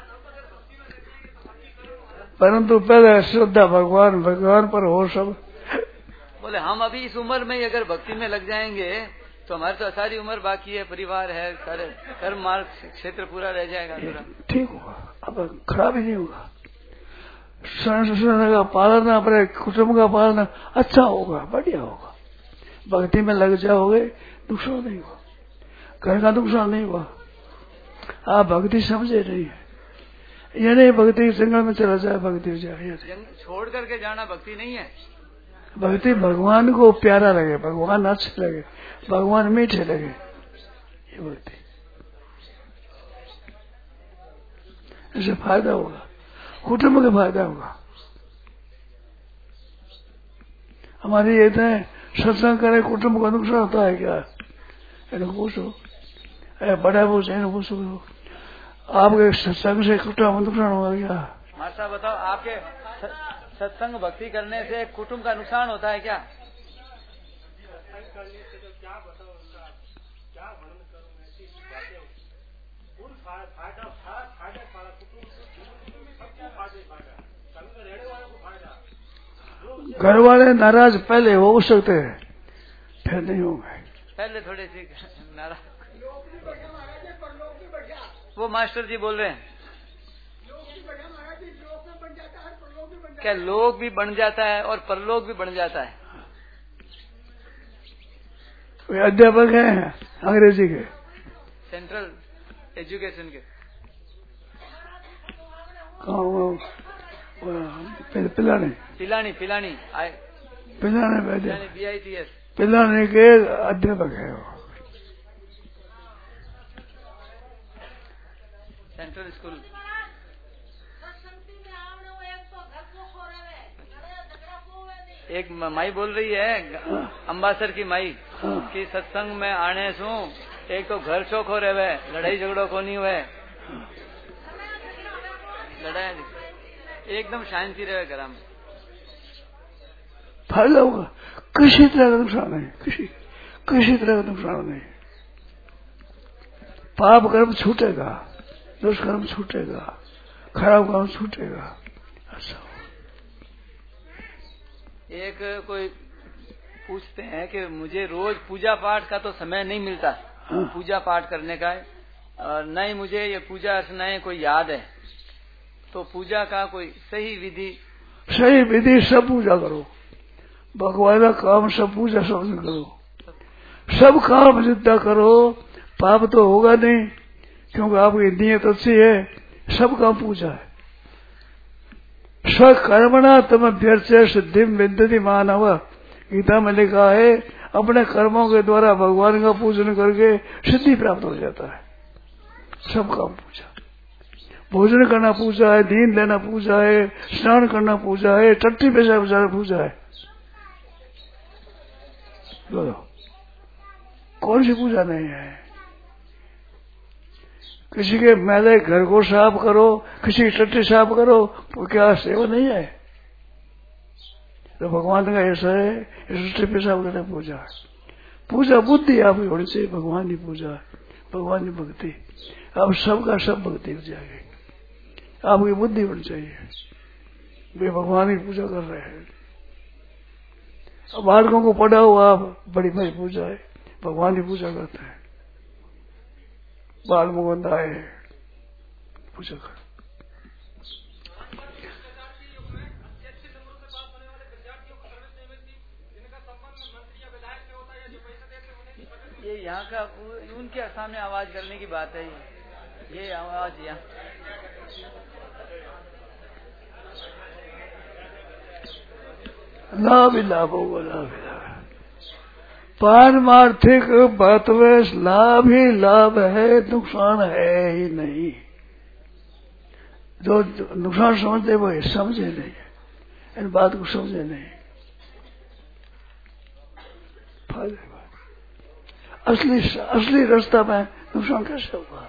B: परंतु पहले श्रद्धा भगवान पर हो सब।
D: बोले हम अभी इस उम्र में ही अगर भक्ति में लग जाएंगे तो हमारी तो सारी उम्र बाकी है, परिवार है, सारे कर्म मार्ग क्षेत्र पूरा रह जाएगा।
B: ठीक होगा, अब खराब ही नहीं होगा। संस्कृति का पालन, अपने कुटुंब का पालन अच्छा होगा, बढ़िया होगा। भक्ति में लग जाओगे, नुकसान नहीं हुआ, घर का नुकसान नहीं हुआ। आप भक्ति समझे नहीं है, ये नहीं भक्ति जंगल में चला जाए, भक्ति जाए
D: छोड़ करके जाना भक्ति नहीं है।
B: भक्ति भगवान को प्यारा लगे, भगवान अच्छे लगे, भगवान मीठे लगे, ये भक्ति। इससे फायदा होगा, कुटुंब का फायदा होगा। हमारी ये है सत्संग करे कुटुंब का नुकसान होता है क्या? इनको पूछो, बड़ा पूछो, इनको पूछो, आपके सत्संग से कुटुंब का नुकसान होगा क्या?
D: माता बताओ, आपके सत्संग भक्ति करने से कुटुंब का नुकसान होता है क्या?
B: घर वाले नाराज पहले हो सकते हैं, फिर नहीं होंगे।
D: पहले थोड़े से नाराज। वो मास्टर जी बोल रहे हैं क्या लोक भी बन जाता है और परलोक भी बन जाता है?
B: वे अध्यापक हैं अंग्रेजी के,
D: सेंट्रल एजुकेशन के। पिलानी BITS
B: पिलानी के अध्यापक है वो,
D: सेंट्रल स्कूल। एक माई बोल रही है, अम्बासर की माई, कि सत्संग में आने सु एक तो घर चौखो रहे, लड़ाई झगड़ो को नहीं हुए, लड़ाई एकदम शांति रहे घर में।
B: फायदा होगा, किसी तरह का नुकसान नहीं, किसी तरह का नुकसान नहीं। पाप कर्म छूटेगा, दुष्कर्म छूटेगा, खराब काम छूटेगा। ऐसा
D: एक कोई पूछते हैं कि मुझे रोज पूजा पाठ का तो समय नहीं मिलता, पूजा पाठ करने का, और न ही मुझे ये पूजा अर्चनाएं कोई याद है, तो पूजा का कोई सही विधि?
B: सही विधि सब पूजा करो, भगवान का काम सब पूजा समझ करो, सब काम जितना करो, पाप तो होगा नहीं क्योंकि आपकी नीयत अच्छी है। सब काम पूजा है। स्वकर्मणा तम व्यर्थ सिद्धिम विद्यति मानव, गीता में लिखा है अपने कर्मों के द्वारा भगवान का पूजन करके सिद्धि प्राप्त हो जाता है। सब काम पूजा, भोजन करना पूजा है, नींद लेना पूजा है, स्नान करना पूजा है, टट्टी पेशाब जाना पूजा है। बोलो कौन सी पूजा नहीं है? किसी के मैले घर को साफ करो, किसी की टट्टी साफ करो, तो क्या सेवा नहीं है? तो भगवान का ऐसा है, टट्टी पेशाब करना पूजा है। पूजा बुद्धि आपकी होनी चाहिए, भगवान की पूजा है, भगवान की भक्ति। अब सबका सब भक्ति हो जाएगी, आपकी बुद्धि होनी चाहिए, वे भगवान की पूजा कर रहे हैं। अब बालकों को पढ़ाओ आप, बड़ी भाई पूजा है, भगवान की पूजा करते हैं। बाल मुकुंद आए पूजा कर।
D: ये यहाँ का उनके सामने आवाज करने की बात है, ये आवाज यहाँ
B: लाभ ही लाभ होगा, लाभ ही लाभ। पारमार्थिक बात में लाभ ही लाभ है, नुकसान है ही नहीं। जो नुकसान समझते वो समझे नहीं, इन बात को समझे नहीं। असली रास्ता में नुकसान कैसे होगा?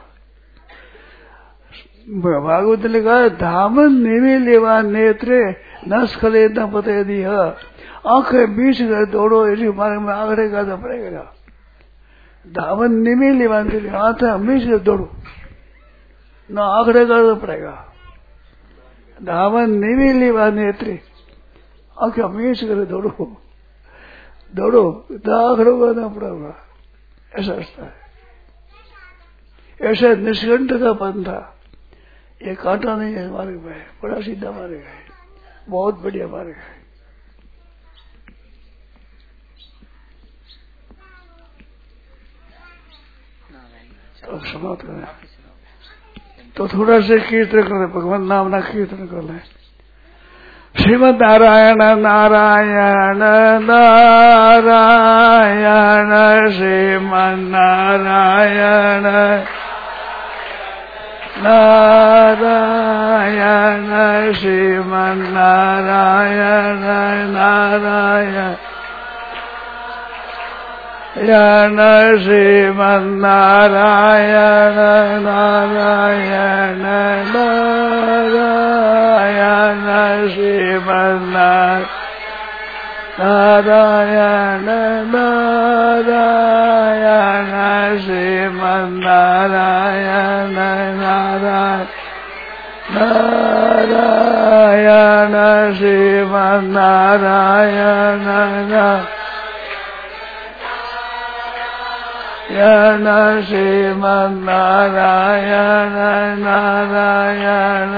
B: भागवत ने लिखा, धामन निवे लेवा नेत्रे न स्खले न पते दिया, आंखें बीच कर दौड़ो, इसी मार्ग में आगड़े का पड़ेगा। धावन निमे लेवा, आंखें बीच कर दौड़ो, न आगड़े का पड़ेगा। धावन निमे लेवा नेत्रे, आंखें बीच कर दौड़ो, दौड़ो तो आगड़ों का ना पड़ेगा। ऐसा रास्ता है, ऐसा निष्कंठ का पंथा। ये कांटा नहीं है मार्ग में, बड़ा सीधा मार्ग है, बहुत बढ़िया मार्ग है। तो समाप्त करें, तो थोड़ा से कीर्तन करें, भगवान नाम ना कीर्तन कर लें। श्रीमद नारायण नारायण नारायण, श्रीमद नारायण नारायण, श्रीमद नारायण नारायण यण, श्रीमद नारायण नारायण नारायण, श्रीमद नारायण नारायण, श्रीमद नारायण नारायण नारायण, श्रीमद नारायण नारायण, श्रीमद नारायण नारायण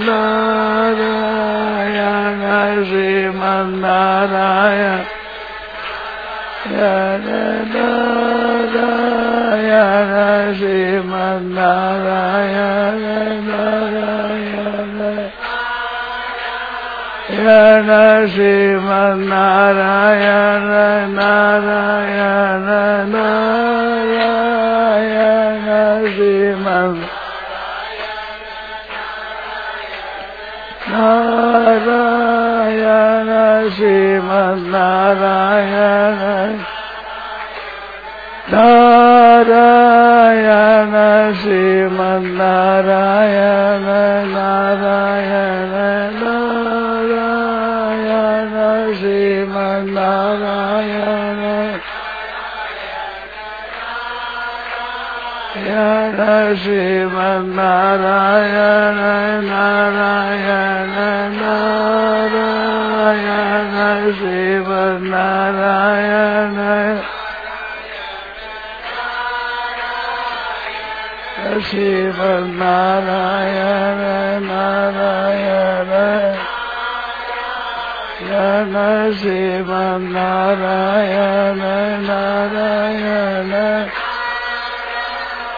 B: नारायण, श्रीमद नारायण नारायण, श्रीमद नारायण नारायण, श्रीमद नारायण नारायण नारायण, श्रीमद नारायण श्रीमन्नारायण नारायण श्रीमन्नारायण नारायण नारायण श्रीमन्नारायण श्रीमन्नारायण नारायण नारायण श्रीमन्नारायण श्रीमन्नारायण नारायण श्रीमन्नारायण नारायण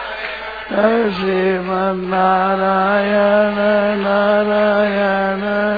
B: श्रीमन्नारायण नारायण